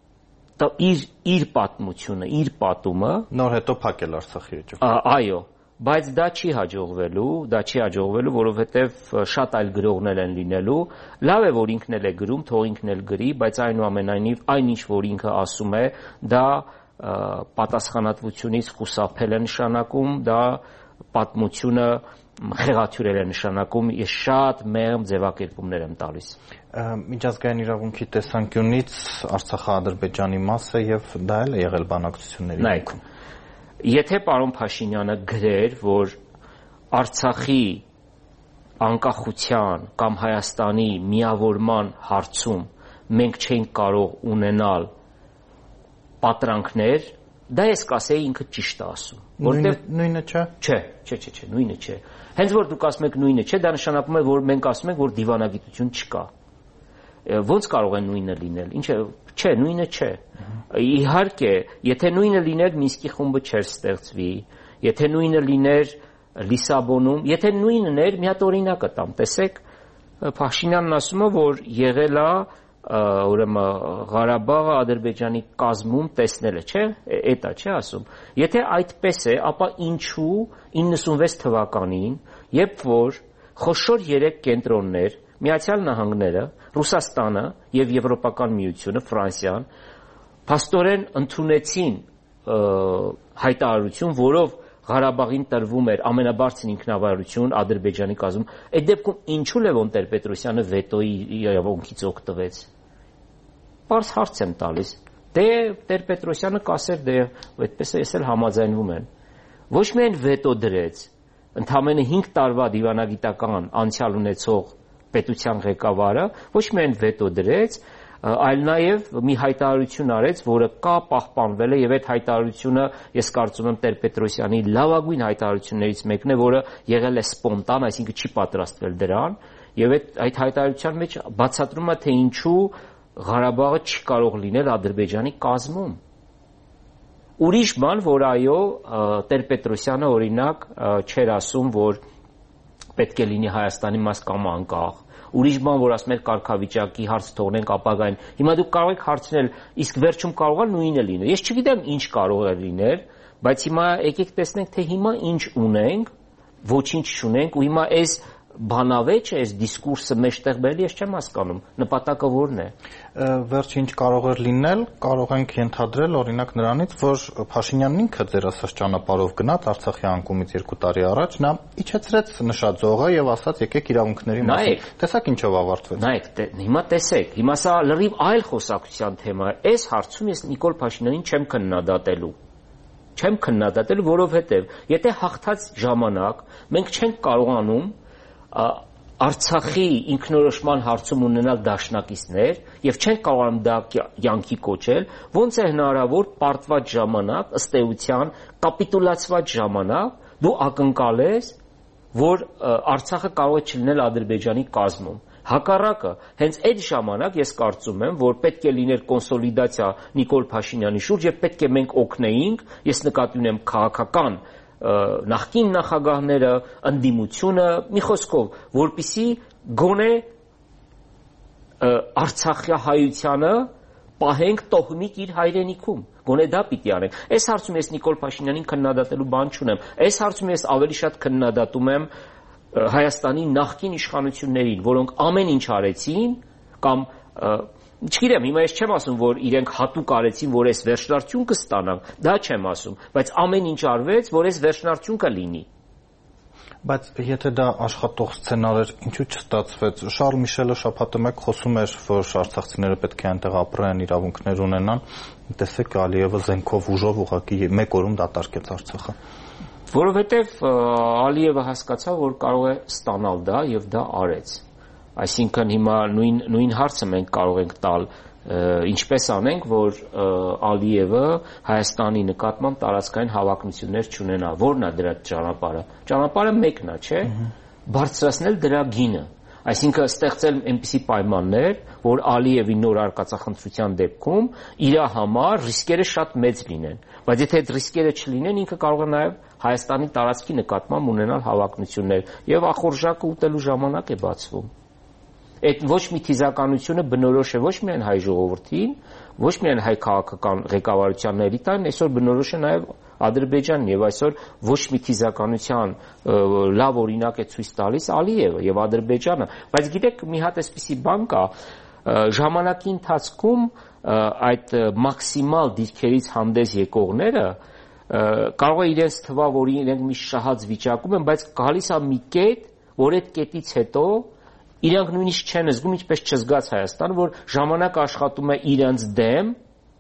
իր պատմությունը, իր պատումը, նոր հետո փակել Արցախի էջը։ Այո, բայց դա չի հաջողվելու, որովհետեւ շատ այլ գրողներ են լինելու։ Լավ է, որ ինքն էլ է գրում, թող ինքն էլ գրի, բայց այնուամենայնիվ այն ինչ որ ինքը ասում է, դա պատասխանատվությունից խուսափել է նշանակում, դա պատմությունը խեղաթյուրել է նշանակում, ես շատ մեղմ ձևակերպումներ եմ տալիս։ Միջազգային իրավունքի տեսանկյունից Արցախը Ադրբեջանի մաս է եւ դա էլ է եղել բանակցությունների ներքո։ Եթե պարոն Փաշինյանը գրեր, որ Արցախի անկախության կամ Հայաստանի միավորման հարցում մենք չենք կարող ունենալ պատրանքներ, դա ես կասեի ինքը ճիշտ է ասում։ Նույնը չէ։ Չէ, նույնը չէ։ Հենց որ դուք ասում եք նույնը չէ, դա նշանակում է, որ մենք ասում ենք, որ դիվանագիտություն չկա։ Ոնց կարող է նույնը լինել։ Ինչ է, չէ, նույնը չէ։ Իհարկե, եթե նույնը լիներ, Մինսկի խումբը չէր ստեղծվի, եթե նույնը լիներ Լիսաբոնում, եթե նույնն էր, մի հատ օրինակ տամ, տեսեք, Փաշինյանն ասում է, որ եղել է ուրեմն Ղարաբաղը Ադրբեջանի կազմում տեսնելը, չէ՞, էտա չէ ասում։ Եթե այդպես է, ապա ինչու 96 թվականին, երբ որ խոշոր 3 կենտրոններ, Միացյալ Նահանգները, Ռուսաստանը եւ Եվրոպական միությունը, Ֆրանսիան, փաստորեն ընդունեցին հայտարարություն, որով Ղարաբաղին տրվում էր ամենաբարձր ինքնավարություն Ադրբեջանի կազմում, այդ դեպքում ինչու Լևոն Տեր-Պետրոսյանը վետոյի իրավունքից օգտվեց։ Պարզ հարց եմ տալիս։ Դե Տեր-Պետրոսյանը կասեր, դե այդպես է, ես էլ համաձայնվում եմ։ Ոչ միայն վետո դրեց, ընդամենը 5 տարվա դիվանագիտական անցյալ ունեցող պետության ղեկավարը ոչ միայն վետո դրեց, այլ նաև մի հայտարարություն արեց, որը կա պահպանվել է եւ այդ հայտարարությունը ես կարծում եմ Տեր-Պետրոսյանի լավագույն հայտարարություններից մեկն է, որը եղել է սպոնտան, այսինքն չի պատրաստվել դրան, եւ այդ հայտարարության մեջ բացատրում է, թե ինչու Ղարաբաղը չի կարող լինել Ադրբեջանի կազմում։ Ուրիշ բան, որ այո, Տեր-Պետրոսյանը օրինակ չէր ասում, որ պետք է լինի Հայաստանի մաս կամ անկախ։ Ուրիշ բան, որ ասում էր կարգավիճակի հարց թողնենք ապագային։ Հիմա դուք կարող եք հարցնել, իսկ վերջում կարող է նույնը լինել։ Ես չգիտեմ ինչ կարող է լինել, բայց հիմա եկեք տեսնենք, թե հիմա ինչ ունենք, ոչինչ չունենք, ու հիմա այս բանավեճը, այս դիսկուրսը մեջտեղ բերել, ես չեմ հասկանում, նպատակը որն է։ Վերջ ինչ կարող է լինել, կարող ենք ենթադրել օրինակ նրանից, որ Փաշինյանն ինքը ձեր ասած ճանապարհով գնաց Արցախի անկումից 2 տարի առաջ, նա իջեցրեց նշաձողը եւ ասաց եկեք իրավունքների մասին։ Տեսակ ինչով ավարտվեց։ Նայեք, հիմա տեսեք, հիմա սա լրիվ այլ խոսակցության թեմա է։ Այս հարցում ես Նիկոլ Փաշինյանին չեմ քննադատելու, որովհետեւ եթե հաղթած ժամանակ մենք չենք կարողանում Արցախի ինքնորոշման հարցում ունենալ դաշնակիցներ եւ չեն կարողանում դա յանքի կոչել, ոնց է հնարավոր պարտված ժամանակ, ըստ էության կապիտուլացված ժամանակ դու ակնկալես, որ Արցախը կարող է չլինել Ադրբեջանի կազմում։ Հակառակը, հենց այդ ժամանակ ես կարծում եմ, որ պետք է լիներ կոնսոլիդացիա Նիկոլ Փաշինյանի շուրջ եւ պետք է մենք օգնեինք, ես նկատի ունեմ քաղաքական նախկին նախագահները, ընդդիմությունը, մի խոսքով, որպիսի գոնե Արցախյահայությանը պահենք տոհմիկ իր հայրենիքում, գոնե դա պիտի անենք։ Այս հարցում ես Նիկոլ Փաշինյանին քննադատելու բան չունեմ։ Այս հարցում ես ավելի շատ քննադատում եմ Հայաստանի նախկին իշխանություններին, որոնք ամեն ինչ արեցին կամ չգիտեմ, հիմա ես չեմ ասում, որ իրենք հատուկ արեցին, որ այս վերջնարդյուն կստանանք, դա չեմ ասում, բայց ամեն ինչ արվեց, որ այս վերջնարդյուն կլինի։ Բայց եթե դա աշխատող սցենար էր, ինչու չստացվեց։ Շարլ Միշելը շաբաթը մեկ խոսում էր, որ արցախցիները պետք է այնտեղ ապրեն, իրավունքներ ունենան։ Տեսեք, Ալիևը զենքով ուժով ուղղակի մեկ օրում դատարկեց Արցախը։ Որովհետև Ալիևը հասկացավ, որ կարող է ստանալ դա եւ դա արեց։ Այսինքն հիմա նույն հարցը մենք կարող ենք տալ, ինչպես անենք, որ Ալիևը Հայաստանի նկատմամբ տարածքային հավակնություններ չունենա։ Որն է դրա ճանապարհը։ Ճանապարհը մեկն է, չէ՞։ Բարձրացնել դրա գինը։ Այսինքն ստեղծել այնպիսի պայմաններ, որ Ալիևի նոր արկածախնդրության դեպքում իր համար ռիսկերը շատ մեծ լինեն։ Բայց եթե այդ ռիսկերը չլինեն, ինքը կարող է նաև Հայաստանի տարածքի նկատմամբ ունենալ հավակնություններ եւ ախորժակը ուտելու ժամանակ է բացվում։ Այդ ոչ մի թիզականությունը բնորոշ է ոչ միայն հայ ժողովրդին, ոչ միայն հայ քաղաքական ղեկավարության էլիտան, այսօր բնորոշ է նաև Ադրբեջանին եւ այսօր ոչ մի թիզականության լավ օրինակ է ցույց տալիս Ալիևը եւ Ադրբեջանը, բայց գիտեք մի հատ էսպիսի բան կա, ժամանակի ընթացքում այդ մաքսիմալ դիրքերից հանդես եկողները կարող է իրենց թվա, որ իրենք մի շահած վիճակում են, բայց գալիս է մի կետ, որ այդ կետից հետո իրանք նույնիսկ չեն զգում, ինչպես չզգաց Հայաստանը, որ ժամանակը աշխատում է իրենց դեմ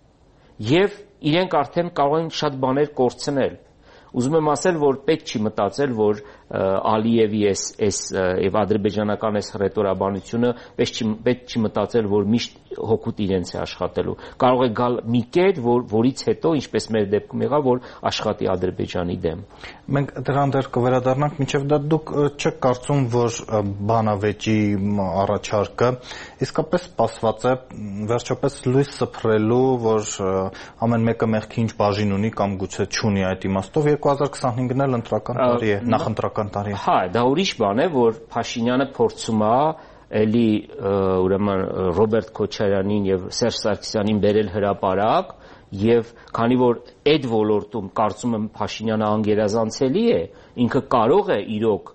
եւ իրենք արդեն կարող են շատ բաներ կորցնել։ Ուզում եմ ասել, որ պետք չի մտածել, որ Ալիևի եւ ադրբեջանական այս հռետորաբանությունը պետք չի մտածել, որ միշտ հոգուտ իրենց է աշխատելու։ Կարող է գալ մի կետ, որից հետո, ինչպես մեր դեպքում եղավ, որ աշխատի Ադրբեջանի դեմ։ Մենք դրան դեռ կվերադառնանք, մինչև դա դուք չեք կարծում, որ բանավեճի առաջարկը իսկապես սպասված է վերջապես լույս սփռելու, որ ամեն մեկը մեղքի ինչ բաժին ունի կամ գուցե չունի այդ իմաստով 2025-ն էլ ընտրական տարի է, նախընտրական տարի է։ Հա, դա ուրիշ բան է, որ Փաշինյանը փորձում է էլի ուրեմն Ռոբերտ Քոչարյանին եւ Սերժ Սարգսյանին բերել հրապարակ եւ քանի որ այդ ոլորտում կարծում եմ Փաշինյանը անգերազանցելի է, ինքը կարող է իրոք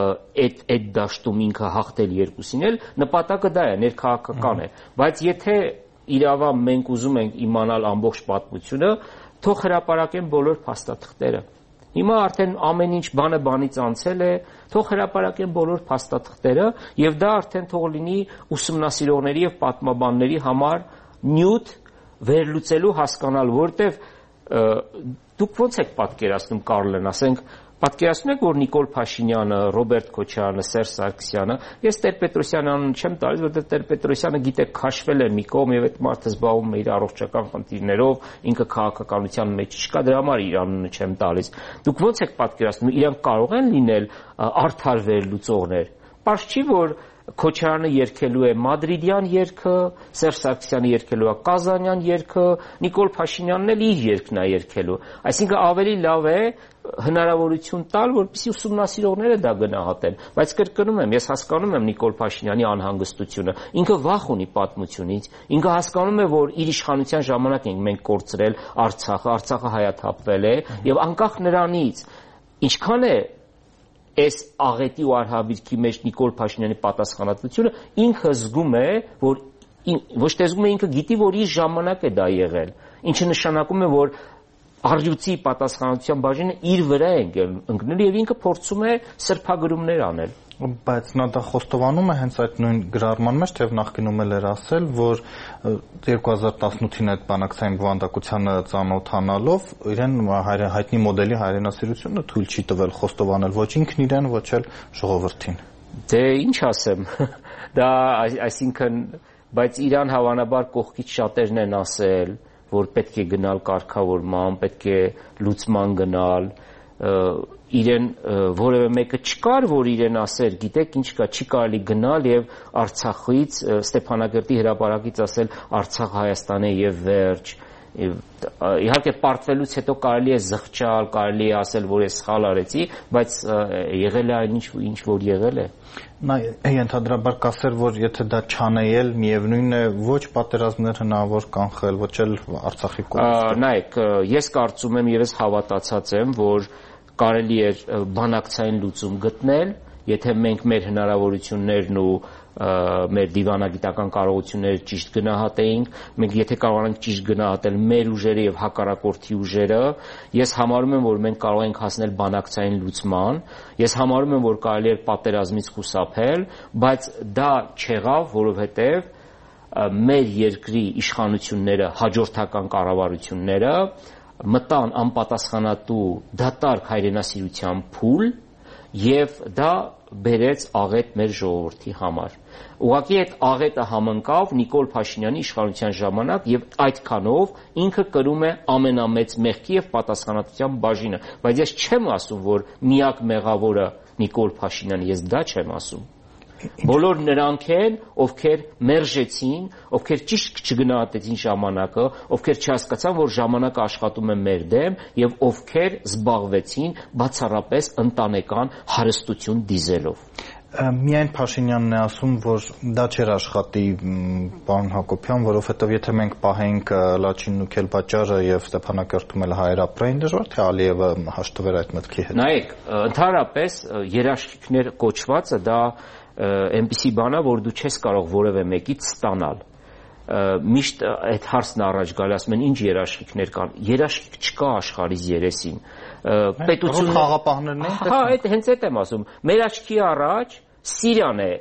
այդ դաշտում ինքը հաղթել երկուսին էլ, նպատակը դա է, ներքաղաքական է, բայց եթե իրավամբ մենք ուզում ենք իմանալ ամբողջ պատմությունը, թող հրապարակեն բոլոր փաստաթղթերը։ Հիմա արդեն ամեն ինչ բանը բանից անցել է, թող հրապարակեն բոլոր փաստաթղթերը եւ դա արդեն թող լինի ուսումնասիրողների եւ պատմաբանների համար նյութ վերլուծելու հասկանալ, որտեվ դուք ո՞նց եք պատկերացնում, Կարլեն, ասենք պատկերացնում եք, որ Նիկոլ Փաշինյանը, Ռոբերտ Քոչարյանը, Սերժ Սարգսյանը, ես Տեր-Պետրոսյանին չեմ տալիս, որտեղ Տեր-Պետրոսյանը գիտեք քաշվել է մի կողմ եւ այդ մարդը զբաղվում է իր առողջական խնդիրներով, ինքը քաղաքականության մեջ չկա, դրա համար իր անունը չեմ տալիս։ Դուք ո՞նց եք պատկերացնում, իրանք կարող են լինել արդար վերլուծողներ։ Պարզ չի, որ Քոչարյանը երգելու է Մադրիդյան երգը, Սերժ Սարգսյանը երգելու է Կազանյան երգը, Նիկոլ Փաշինյանն էլ իր երգն է երգելու։ Այսինքն ավելի լավ է հնարավորություն տալ, որպեսզի ուսումնասիրողները դա գնահատեն։ Բայց կրկնում եմ, ես հասկանում եմ Նիկոլ Փաշինյանի անհանգստությունը։ Ինքը վախ ունի պատմությունից։ Ինքը հասկանում է, որ իր իշխանության ժամանակ ենք մենք կորցրել Արցախը հայաթափվել է, եւ անկախ նրանից ինչքան է այս աղետի ու արհավիրքի մեջ Նիկոլ Փաշինյանի պատասխանատվությունը ինքը զգում է, որ ոչ թե զգում է, ինքը գիտի, որ իր ժամանակ է դա եղել, ինչը նշանակում է, որ առյուծի պատասխանատվության բաժինը իր վրա է ընկնել եւ ինքը փորձում է սրբագրումներ անել։ Բայց նա դա խոստովանում է հենց այդ նույն գրառման մեջ, թեև նախկինում էլ էր ասել, որ 2018-ին այդ բանակցային բովանդակությանը ծանոթանալով իրեն հայտնի մոդելի հայրենասիրությունը թույլ չի տվել խոստովանել ոչ ինքն իրեն, ոչ էլ ժողովրդին։ Դե ինչ ասեմ, դա այսինքն բայց Իրան հավանաբար կողքից շատերն են ասել, որ պետք է գնալ կարգավորման, պետք է լուծման գնալ, իրեն որևէ մեկը չկար, որ իրեն ասեր, գիտեք ինչ կա, չի կարելի գնալ եւ Արցախից Ստեփանագերտի հրապարակից ասել Արցախ Հայաստան է եւ վերջ։ Իհարկե պարտվելուց հետո կարելի է զղջալ, կարելի է ասել, որ ես սխալ արեցի, բայց եղել է այն ինչ որ եղել է։ Նա ենթադրաբար կասեր, որ եթե դա չանեել, միևնույն է ոչ պատերազմներ հնարավոր կանխել, ոչ էլ Արցախի կողմից։ Նայեք, ես կարծում եմ եւ ես հավատացած եմ, որ կարելի է բանակցային լուծում գտնել, եթե մենք մեր հնարավորություններն ու մեր դիվանագիտական կարողությունները ճիշտ գնահատեինք, մենք եթե կարողանանք ճիշտ գնահատել մեր ուժերը եւ հակառակորդի ուժերը, ես համարում եմ, որ մենք կարող ենք հասնել բանակցային լուծման, ես համարում եմ, որ կարելի է պատերազմից խուսափել, բայց դա չեղավ, որովհետեւ մեր երկրի իշխանությունները, հաջորդական կառավարությունները մտան անպատասխանատու դատարկ հայրենասիրության փուլ եւ դա բերեց աղետ մեր ժողովրդի համար։ Ուղղակի այդ աղետը համընկավ Նիկոլ Փաշինյանի իշխանության ժամանակ եւ այդքանով ինքը կրում է ամենամեծ մեղքի եւ պատասխանատվության բաժինը, բայց ես չեմ ասում, որ միակ մեղավորը Նիկոլ Փաշինյանը, ես դա չեմ ասում։ Բոլոր նրանք են, ովքեր մերժեցին, ովքեր ճիշտ չգնահատեցին ժամանակը, ովքեր չհասկացան, որ ժամանակը աշխատում է մեր դեմ եւ ովքեր զբաղվեցին բացառապես ընտանեկան հարստություն դիզելով։ Միայն Փաշինյանն է ասում, որ դա չէր աշխատի, պարոն Հակոբյան, որովհետև եթե մենք պահենք Լաչինն ու Քելբաճարը եւ Ստեփանակերտում էլ հայեր ապրեին, դժվար թե Ալիևը հաշտվեր այդ մտքի հետ։ Նայեք, ընդհանրապես երաշխիքներ կոչվածը դա այնպիսի բան է, որ դու չես կարող որևէ մեկից ստանալ։ Միշտ այդ հարցն առաջ գալի, ասում են ինչ երաշխիքներ կան։ Երաշխիք չկա աշխարհից երեսին։ Պետությունը խաղապահներն են։ Հա, այդ հենց այդ եմ ասում։ Մեր աչքի առաջ Սիրիան է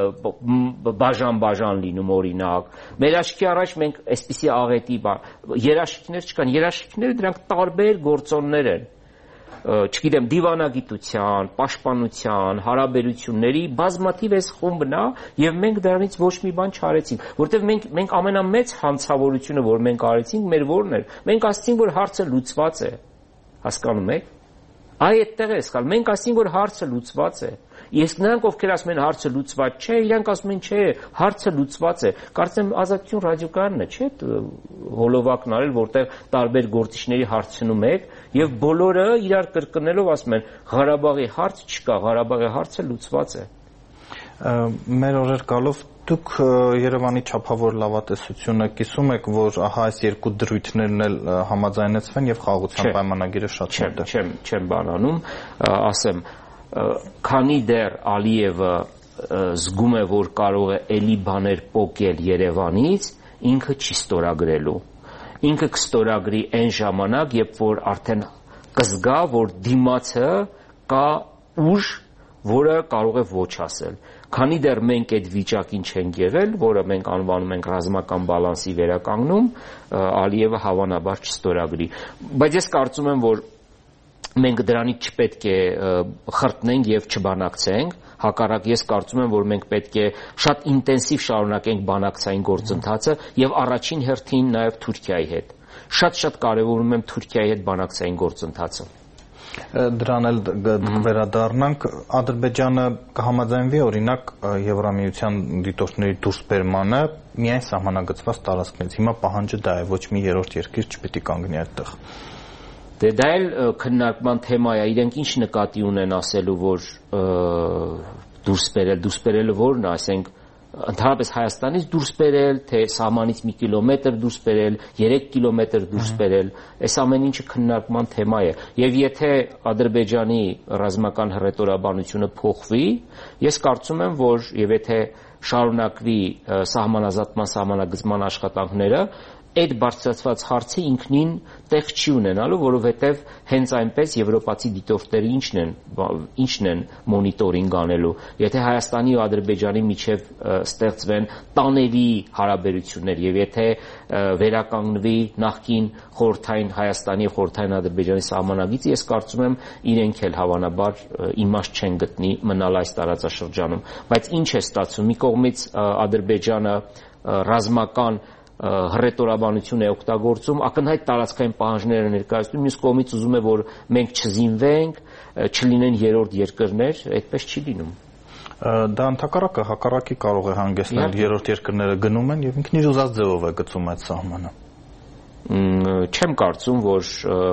բաժան լինում օրինակ։ Մեր աչքի առաջ մենք այսպիսի աղետի երաշխիքներ չկան։ Երաշխիքները դրանք տարբեր գործոններ են։ Չգիտեմ, դիվանագիտության, պաշտպանության, հարաբերությունների բազմաթիվ էս խումբն է եւ մենք դրանից ոչ մի բան չարեցինք, որտեւ մենք ամենամեծ հանցավորությունը, որ մենք արեցինք, մեր որն էր։ Մենք ասացինք, որ հարցը լուծված է։ Հասկանում եք։ Այդտեղ է սխալ։ Մենք ասենք, որ հարցը լուծված է։ Իսկ նրանք, ովքեր ասում են հարցը լուծված չէ, իրանք ասում են չէ, հարցը լուծված է։ Կարծեմ Ազատություն ռադիոկայանն է, չէ՞, հոլովակն արել, որտեղ տարբեր գործիչների հարցնում եք, եւ բոլորը իրար կրկնելով ասում են Ղարաբաղի հարց չկա, Ղարաբաղի հարցը լուծված է։ Մեր օրեր գալով դուք Երևանի չափավոր լավատեսությունը կիսում եք, որ ահա այս երկու դրույթներն էլ համաձայնեցվեն եւ խաղաղության պայմանագիրը շատ մոտ է։ Չեմ բանանում, ասեմ, քանի դեռ Ալիևը զգում է, որ կարող է էլի բաներ պոկել Երևանից, ինքը չի ստորագրելու։ Ինքը կստորագրի այն ժամանակ, երբ որ արդեն կզգա, որ դիմացը կա ուժ, որը կարող է ոչ ասել։ Քանի դեռ մենք այդ վիճակին չենք եղել, որը մենք անվանում ենք ռազմական բալանսի վերականգնում, Ալիևը հավանաբար չստորագրի։ Բայց ես կարծում եմ, որ մենք դրանից չպետք է խրտնենք եւ չբանակցենք, հակառակ ես կարծում եմ, որ մենք պետք է շատ ինտենսիվ շարունակենք բանակցային գործընթացը եւ առաջին հերթին նաեւ Թուրքիայի հետ։ Շատ կարեւորում եմ Թուրքիայի հետ բանակցային գործընթացը։ Դրան էլ վերադառնանք, Ադրբեջանը կհամաձայնվի օրինակ Եվրամիության դիտորդների դուրսբերմանը միայն սահմանագծված տարածքներից։ Հիմա պահանջը դա է, ոչ մի երրորդ երկիր չպիտի կանգնի այդտեղ։ Դե դա էլ քննարկման թեմա է, իրենք ինչ նկատի ունեն ասելու, որ դուրսբերելը որն է, ասենք ընդհանրապես Հայաստանից դուրս բերել, թե սահմանից մի կիլոմետր դուրս բերել, 3 կիլոմետր դուրս բերել, այս ամեն ինչը քննարկման թեմա է։ Եվ եթե Ադրբեջանի ռազմական հռետորաբանությունը փոխվի, ես կարծում եմ, որ եւ եթե շարունակվի սահմանազատման, սահմանագծման աշխատանքները, այդ բարձրացված հարցը ինքնին տեղ չի ունենալու, որովհետև հենց այնպես եվրոպացի դիտորդները ինչն են մոնիտորինգ անելու։ Եթե Հայաստանի ու Ադրբեջանի միջև ստեղծվեն տանելի հարաբերություններ եւ եթե վերականգնվի նախկին խորհրդային Հայաստանի եւ խորհրդային Ադրբեջանի սահմանագիծը, ես կարծում եմ իրենք էլ հավանաբար իմաստ չեն գտնի մնալ այս տարածաշրջանում։ Բայց ինչ է ստացվում։ Մի կողմից Ադրբեջանը ռազմական հռետորաբանություն է օգտագործում, ակնհայտ տարածքային պահանջներ ներկայացնում, մյուս կողմից ուզում է, որ մենք չզինվենք, չլինեն երրորդ երկրներ, այդպես չի լինում։ Դա ընդհակառակը հակառակի կարող է հանգեցնել, երրորդ երկրները գնում են եւ ինքն իր ուզած ձևով է գծում այդ սահմանը։ Չեմ կարծում, որ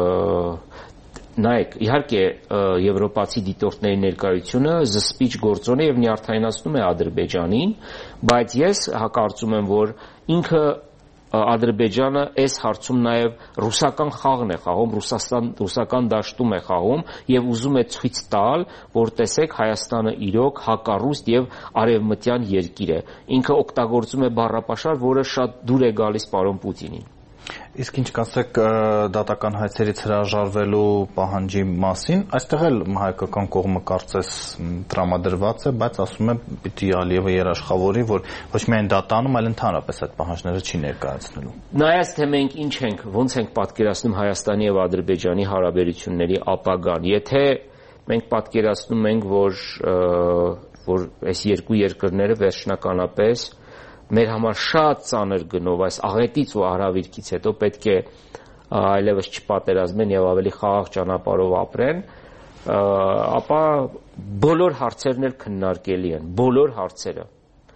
նայեք, իհարկե եվրոպացի դիտորդների ներկայությունը զսպիչ գործոն է եւ նյարդայնացնում է Ադրբեջանին, բայց ես կարծում եմ, որ ինքը Ադրբեջանը այս հարցում նաև ռուսական խաղն է խաղում, ռուսական դաշտում է խաղում եւ ուզում է ցույց տալ, որ տեսեք Հայաստանը իրոք հակառուստ եւ արևմտյան երկիր է։ Ինքը օգտագործում է բառապաշար, որը շատ դուր է գալիս պարոն Պուտինին։ Իսկ ինչ կասեք դատական հայցերից հրաժարվելու պահանջի մասին, այստեղ էլ հայկական կողմը կարծես տրամադրված է, բայց ասում է պիտի Ալիևը երաշխավորի, որ ոչ միայն դատանում, այլ ընդհանրապես այդ պահանջները չի ներկայացնելու։ Նայած թե մենք ինչ ենք, ոնց ենք պատկերացնում Հայաստանի եւ Ադրբեջանի հարաբերությունների ապագան։ Եթե մենք պատկերացնում ենք, որ այս երկու երկրները վերջնականապես մեր համար շատ ծանր գնով այս աղետից ու արհավիրքից հետո պետք է այլևս չպատերազմեն եւ ավելի խաղաղ ճանապարհով ապրեն, ապա բոլոր հարցերն էլ քննարկելի են, բոլոր հարցերը,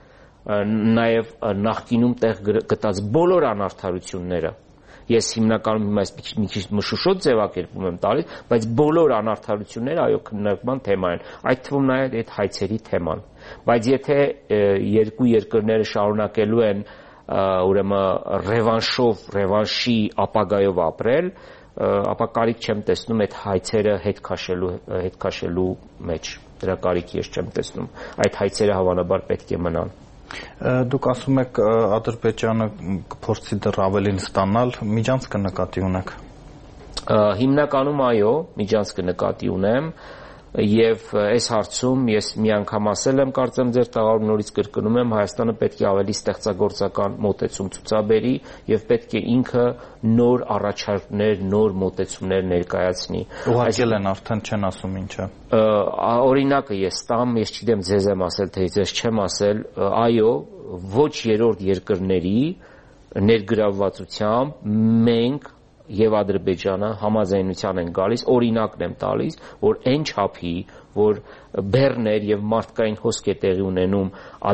նաեւ նախկինում տեղ գտած բոլոր անարդարությունները։ Ես հիմնականում հիմա մի քիչ մշուշոտ ձևակերպում եմ տալիս, բայց բոլոր անարդարությունները այո քննարկման թեմա են, այդ թվում նաև այդ հայցերի թեման։ Բայց եթե երկու երկրները շարունակելու են ուրեմն ռևանշի ապագայով ապրել, ապա կարիք չեմ տեսնում այդ հայցերը հետ քաշելու մեջ։ Դրա կարիքի ես չեմ տեսնում։ Այդ հայցերը հավանաբար պետք է մնան։ Դուք ասում եք Ադրբեջանը կփորձի դեռ ավելին ստանալ, միջանցքը նկատի ունեք։ Հիմնականում այո, միջանցքը նկատի ունեմ եւ այս հարցում ես մի անգամ ասել եմ, կարծեմ ձեր տաղավարում նորից կրկնում եմ, Հայաստանը պետք է ավելի ստեղծագործական մոտեցում ցուցաբերի եւ պետք է ինքը նոր առաջարկներ, նոր մոտեցումներ ներկայացնի։ Ուղղակի են արդեն չեն ասում ինչը։ Օրինակը ես տամ, ես չգիտեմ ձեզ եմ ասել թե ձեզ չեմ ասել, այո, ոչ երրորդ երկրների ներգրավվածությամբ մենք եւ Ադրբեջանը համաձայնության են գալիս, օրինակն եմ տալիս, որ այն չափի, որ բեռներ եւ մարդկային հոսք է տեղի ունենում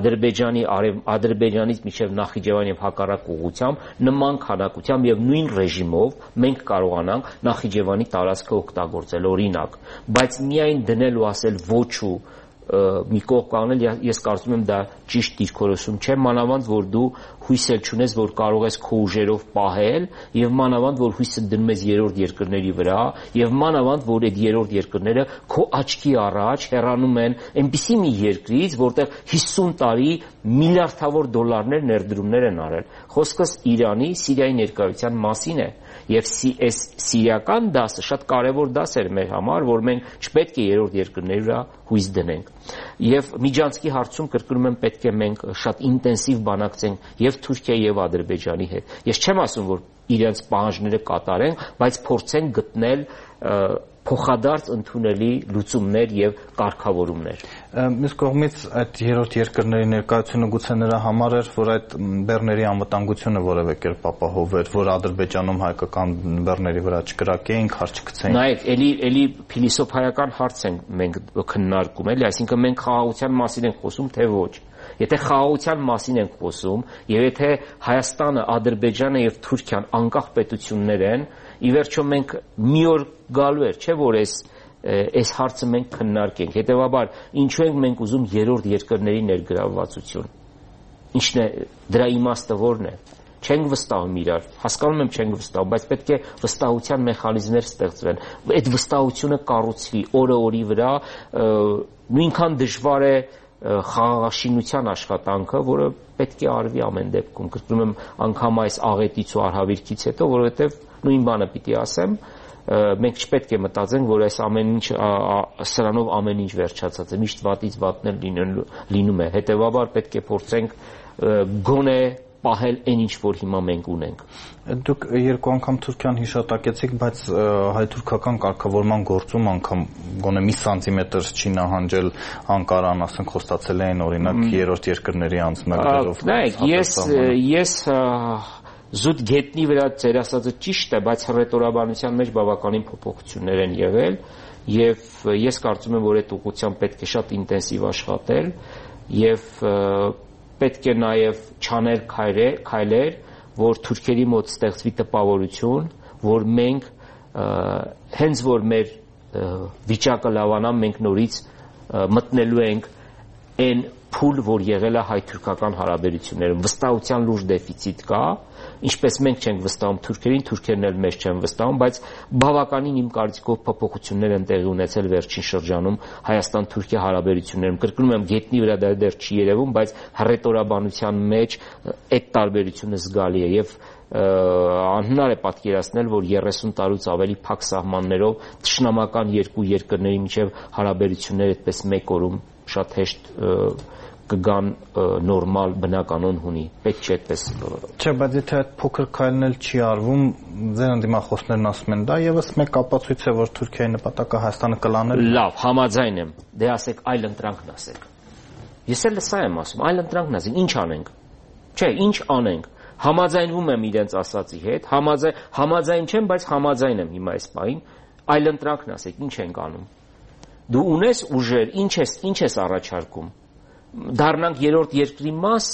Ադրբեջանից մինչեւ Նախիջևան եւ հակառակ ուղղությամբ, նման քանակությամբ եւ նույն ռեժիմով մենք կարողանանք Նախիջևանի տարածքը օգտագործել, օրինակ, բայց միայն դնել ու ասել ոչ ու մի կողմ կանգնել, ես կարծում եմ դա ճիշտ դիրքորոշում չէ, մանավանդ որ դու հույս էլ չունես, որ կարող ես քո ուժերով պահել, եւ մանավանդ որ հույսը դնում ես երրորդ երկրների վրա, եւ մանավանդ որ այդ երրորդ երկրները քո աչքի առաջ հեռանում են այնպիսի մի երկրից, որտեղ 50 տարի միլիարդավոր դոլարներ ներդրումներ են արել։ Խոսքս Իրանի, Սիրիայի ներկայության մասին է։ Եվ այս սիրիական դասը շատ կարևոր դաս էր մեր համար, որ մենք չպետք է երրորդ երկրների վրա հույս դնենք։ Եվ միջանցքի հարցում կրկնում եմ պետք է մենք շատ ինտենսիվ բանակցենք եւ Թուրքիայի եւ Ադրբեջանի հետ։ Ես չեմ ասում, որ իրենց պահանջները կատարենք, բայց փորձենք գտնել փոխադարձ ընդունելի լուծումներ եւ կարգավորումներ։ Մյուս կողմից այդ երրորդ երկրների ներկայությունը գուցե նրա համար էր, որ այդ բեռների անվտանգությունը որևէ կերպ ապահովեր, որ Ադրբեջանում հայկական բեռների վրա չկրակեին, քար չգցեին։ Նայեք, էլի փիլիսոփայական հարց ենք մենք քննարկում, էլի, այսինքն մենք խաղաղության մասին ենք խոսում, թե ոչ։ Եթե խաղաղության մասին ենք խոսում, եւ եթե Հայաստանը, Ադրբեջանը եւ Թուրքիան անկախ պետություններ են, ի վերջո մենք մի օր գալու էր, չէ՞ որ այս հարցը մենք քննարկենք։ Հետևաբար, ինչու ենք մենք ուզում երրորդ երկրների ներգրավվածություն։ Ինչն է դրա իմաստը որն է։ Չենք վստահում իրար, հասկանում եմ չենք վստահում, բայց պետք է վստահության մեխանիզմներ ստեղծվեն։ Այդ վստահությունը կառուցվի օրը օրի վրա, նույնքան դժվար է խաղաղաշինության աշխատանքը, որը պետք է արվի ամեն դեպքում։ Կրկնում եմ, անգամ այս աղետից ու արհավիրքից հետո, որովհետև նույն բանը պիտի ասեմ, մենք չպետք է մտածենք, որ այս ամեն ինչ սրանով ամեն ինչ վերջացած է, միշտ վատից վատն լինում է։ Հետևաբար պետք է փորձենք գոնե պահել այն ինչ որ հիմա մենք ունենք։ Դուք երկու անգամ Թուրքիան հիշատակեցիք, բայց հայ-թուրքական կարգավորման գործում անգամ գոնե մի սանտիմետր չի նահանջել Անկարան, ասենք խոստացել էին օրինակ երրորդ երկրների անձնագրերով։ Նայեք, ես զուտ գետնի վրա ձեր ասածը ճիշտ է, բայց հռետորաբանության մեջ բավականին փոփոխություններ են եղել եւ ես կարծում եմ, որ այդ ուղղությամբ պետք է շատ ինտենսիվ աշխատել եւ պետք է նաև չանել քայլեր, որ թուրքերի մոտ ստեղծվի տպավորություն, որ մենք հենց որ մեր վիճակը լավանա, մենք նորից մտնելու ենք այն փուլ, որ եղել է հայ-թուրքական հարաբերություններում։ Վստահության լուրջ դեֆիցիտ կա, ինչպես մենք չենք վստահում թուրքերին, թուրքերն էլ մեզ չեն վստահում, բայց բավականին իմ կարծիքով փոփոխություններ են տեղի ունեցել վերջին շրջանում Հայաստան-Թուրքիա հարաբերություններում։ Կրկնում եմ, գետնի վրա դա դեռ չի երևում, բայց հռետորաբանության մեջ այդ տարբերությունը զգալի է եւ անհնար է պատկերացնել, որ 30 տարուց ավելի փակ սահմաններով թշնամական երկու երկրների միջև հարաբերություններ այդպես մեկ օրում շատ հեշտ կգան նորմալ բնականon հունի։ Պետք չէ այդպես։ Չէ, բայց եթե այդ փոքր քայլն էլ չի արվում, ձեր ընդդիմախոսներն ասում են, դա եւս մեկ ապացույց է, որ Թուրքիայի նպատակը Հայաստանը կլանել։ Լավ, համաձայն եմ։ Դե ասեք այլ ընտրանքն ասեք։ Ես էլ սա եմ ասում, այլ ընտրանքն ասեք, ինչ անենք։ Չէ, ինչ անենք։ Համաձայնվում եմ իրենց ասածի հետ, համաձայն չեմ, բայց համաձայն եմ հիմա այս պահին, այլ ընտրանքն ասեք, ինչ ենք անում։ Դու ունես ուժեր, ինչ ես առաջարկում։ Դառնանք երրորդ երկրի մաս,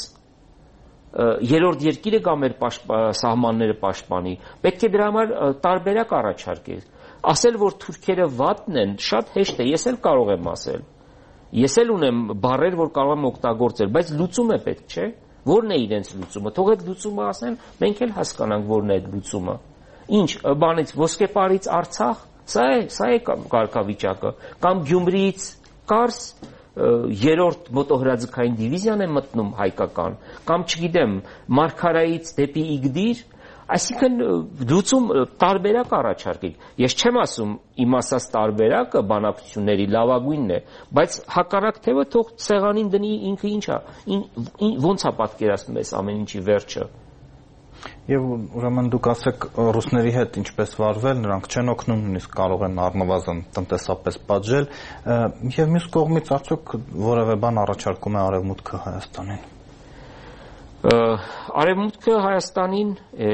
երրորդ երկիրը կամ մեր սահմանները պաշտպանի։ Պետք է դրա համար տարբերակ առաջարկել։ Ասել, որ թուրքերը վատն են, շատ հեշտ է, ես էլ կարող եմ ասել։ Ես էլ ունեմ բառեր, որ կարող եմ օգտագործել, բայց լուծում է պետք, չէ՞։ Որն է իրենց լուծումը։ Թող այդ լուծումը ասեն, մենք էլ հասկանանք որն է այդ լուծումը։ Ինչ, բանից ոսկեպարից Արցախ, սա է կարգավիճակը, կամ Գյումրիից Կարս երրորդ մոտոհրաձգային դիվիզիան է մտնում հայկական, կամ չգիտեմ, Մարգարայից դեպի Իգդիր, այսինքն լուծում տարբերակ առաջարկեք։ Ես չեմ ասում իմ ասած տարբերակը բանակցությունների լավագույնն է, բայց հակառակ թևը թող սեղանին դնի ինքը ինչա, ոնց է պատկերացնում այս ամեն ինչի վերջը։ Եվ ուրեմն դուք ասեք ռուսների հետ ինչպես վարվել, նրանք չեն օգնում, նույնիսկ կարող են առնվազն տնտեսապես պատժել, եւ մյուս կողմից արդյոք որևէ բան առաջարկում է Արևմուտքը Հայաստանին։ Արևմուտքը Հայաստանին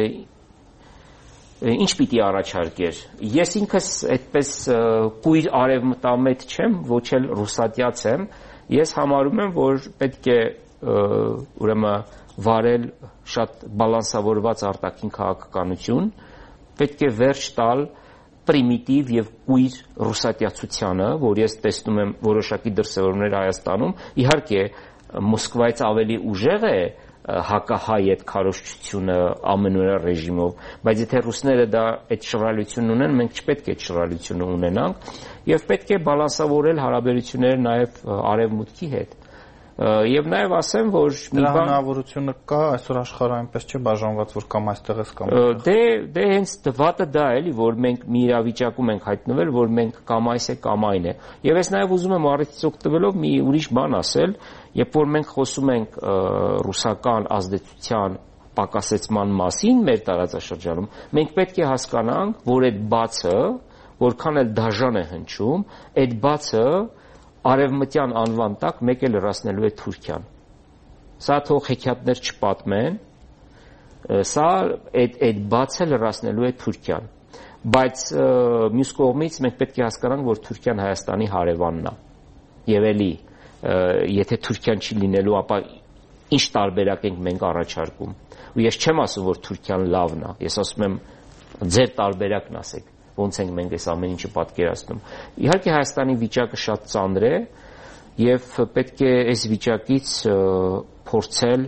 ինչ պիտի առաջարկեր։ Ես ինքս այդպես կույր արևմտամետ չեմ, ոչ էլ ռուսատյաց եմ։ Ես համարում եմ, որ պետք է ուրեմն վարել շատ բալանսավորված արտաքին քաղաքականություն, պետք է վերջ տալ պրիմիտիվ եւ կույր ռուսատյացությանը, որ ես տեսնում եմ որոշակի դրսևորումներ Հայաստանում, իհարկե Մոսկվայից ավելի ուժեղ է հակահայ այդ քարոզչությունը ամենօրյա ռեժիմով, բայց եթե ռուսները դա այդ շռայլությունն ունեն, մենք չպետք է այդ շռայլությունը ունենանք եւ պետք է բալանսավորել հարաբերությունները նաեւ արևմուտքի հետ։ Եվ նաև ասեմ, որ դրա հնարավորությունը կա այսօր աշխարհը այնպես չէ բաժանված, որ կամ այստեղ ես կամ դե հենց վատը դա էլի, որ մենք մի իրավիճակում ենք հայտնվել, որ մենք կամ այս է կամ այն է։ Եվ ես նաև ուզում եմ առիթից օգտվելով մի ուրիշ բան ասել, երբ որ մենք խոսում ենք ռուսական ազդեցության պակասեցման մասին մեր տարածաշրջանում, մենք պետք է հասկանանք, որ այդ բացը, որքան էլ դաժան է հնչում, այդ բացը արևմտյան անվան տակ մեկ է լրացնելու է Թուրքիան։ Սա թող հեքիաթներ չպատմեն, սա այդ բացը լրացնելու է Թուրքիան։ Բայց մյուս կողմից մենք պետք է հասկանանք, որ Թուրքիան Հայաստանի հարևանն է։ Եվ էլի, եթե Թուրքիան չի լինելու, ապա ինչ տարբերակ ենք մենք առաջարկում։ Ու ես չեմ ասում, որ Թուրքիան լավն է, ես ասում եմ ձեր տարբերակն ասեք։ Ոնց ենք մենք այս ամեն ինչը պատկերացնում։ Իհարկե Հայաստանի վիճակը շատ ծանր է եւ պետք է այս վիճակից փորձել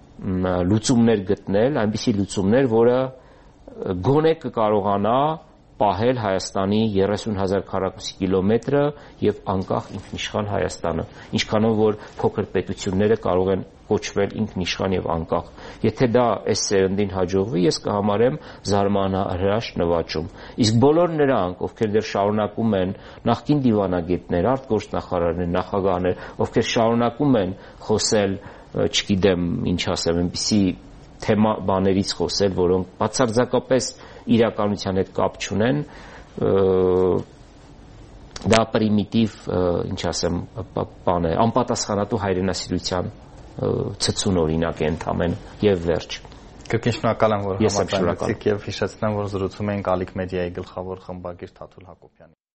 լուծումներ գտնել, այնպիսի լուծումներ, որը գոնե կկարողանա պահել Հայաստանի 30,000 քառակուսի կիլոմետրը եւ անկախ ինքնիշխան Հայաստանը, ինչքանով որ փոքր պետությունները կարող են կոչվել ինքնիշխան եւ անկախ։ Եթե դա այս սերնդին հաջողվի, ես կհամարեմ զարմանահրաշ նվաճում։ Իսկ բոլոր նրանք, ովքեր դեռ շարունակում են նախկին դիվանագետներ, արտգործնախարարներ, նախագահներ, ովքեր շարունակում են խոսել, չգիտեմ, ինչ ասեմ, այնպիսի թեմա բաներից խոսել, որոնք բացարձակապես իրականության հետ կապ չունեն, դա պրիմիտիվ, ինչ ասեմ, բան է, անպատասխանատու հայրենասիրության ցցուն օրինակ է ընդամենը եւ վերջ։ Կրկին շնորհակալ եմ, որ համաձայնեցիք եւ հիշեցնեմ, որ զրուցում էինք Ալիք մեդիայի գլխավոր խմբագիր Թաթուլ Հակոբյանի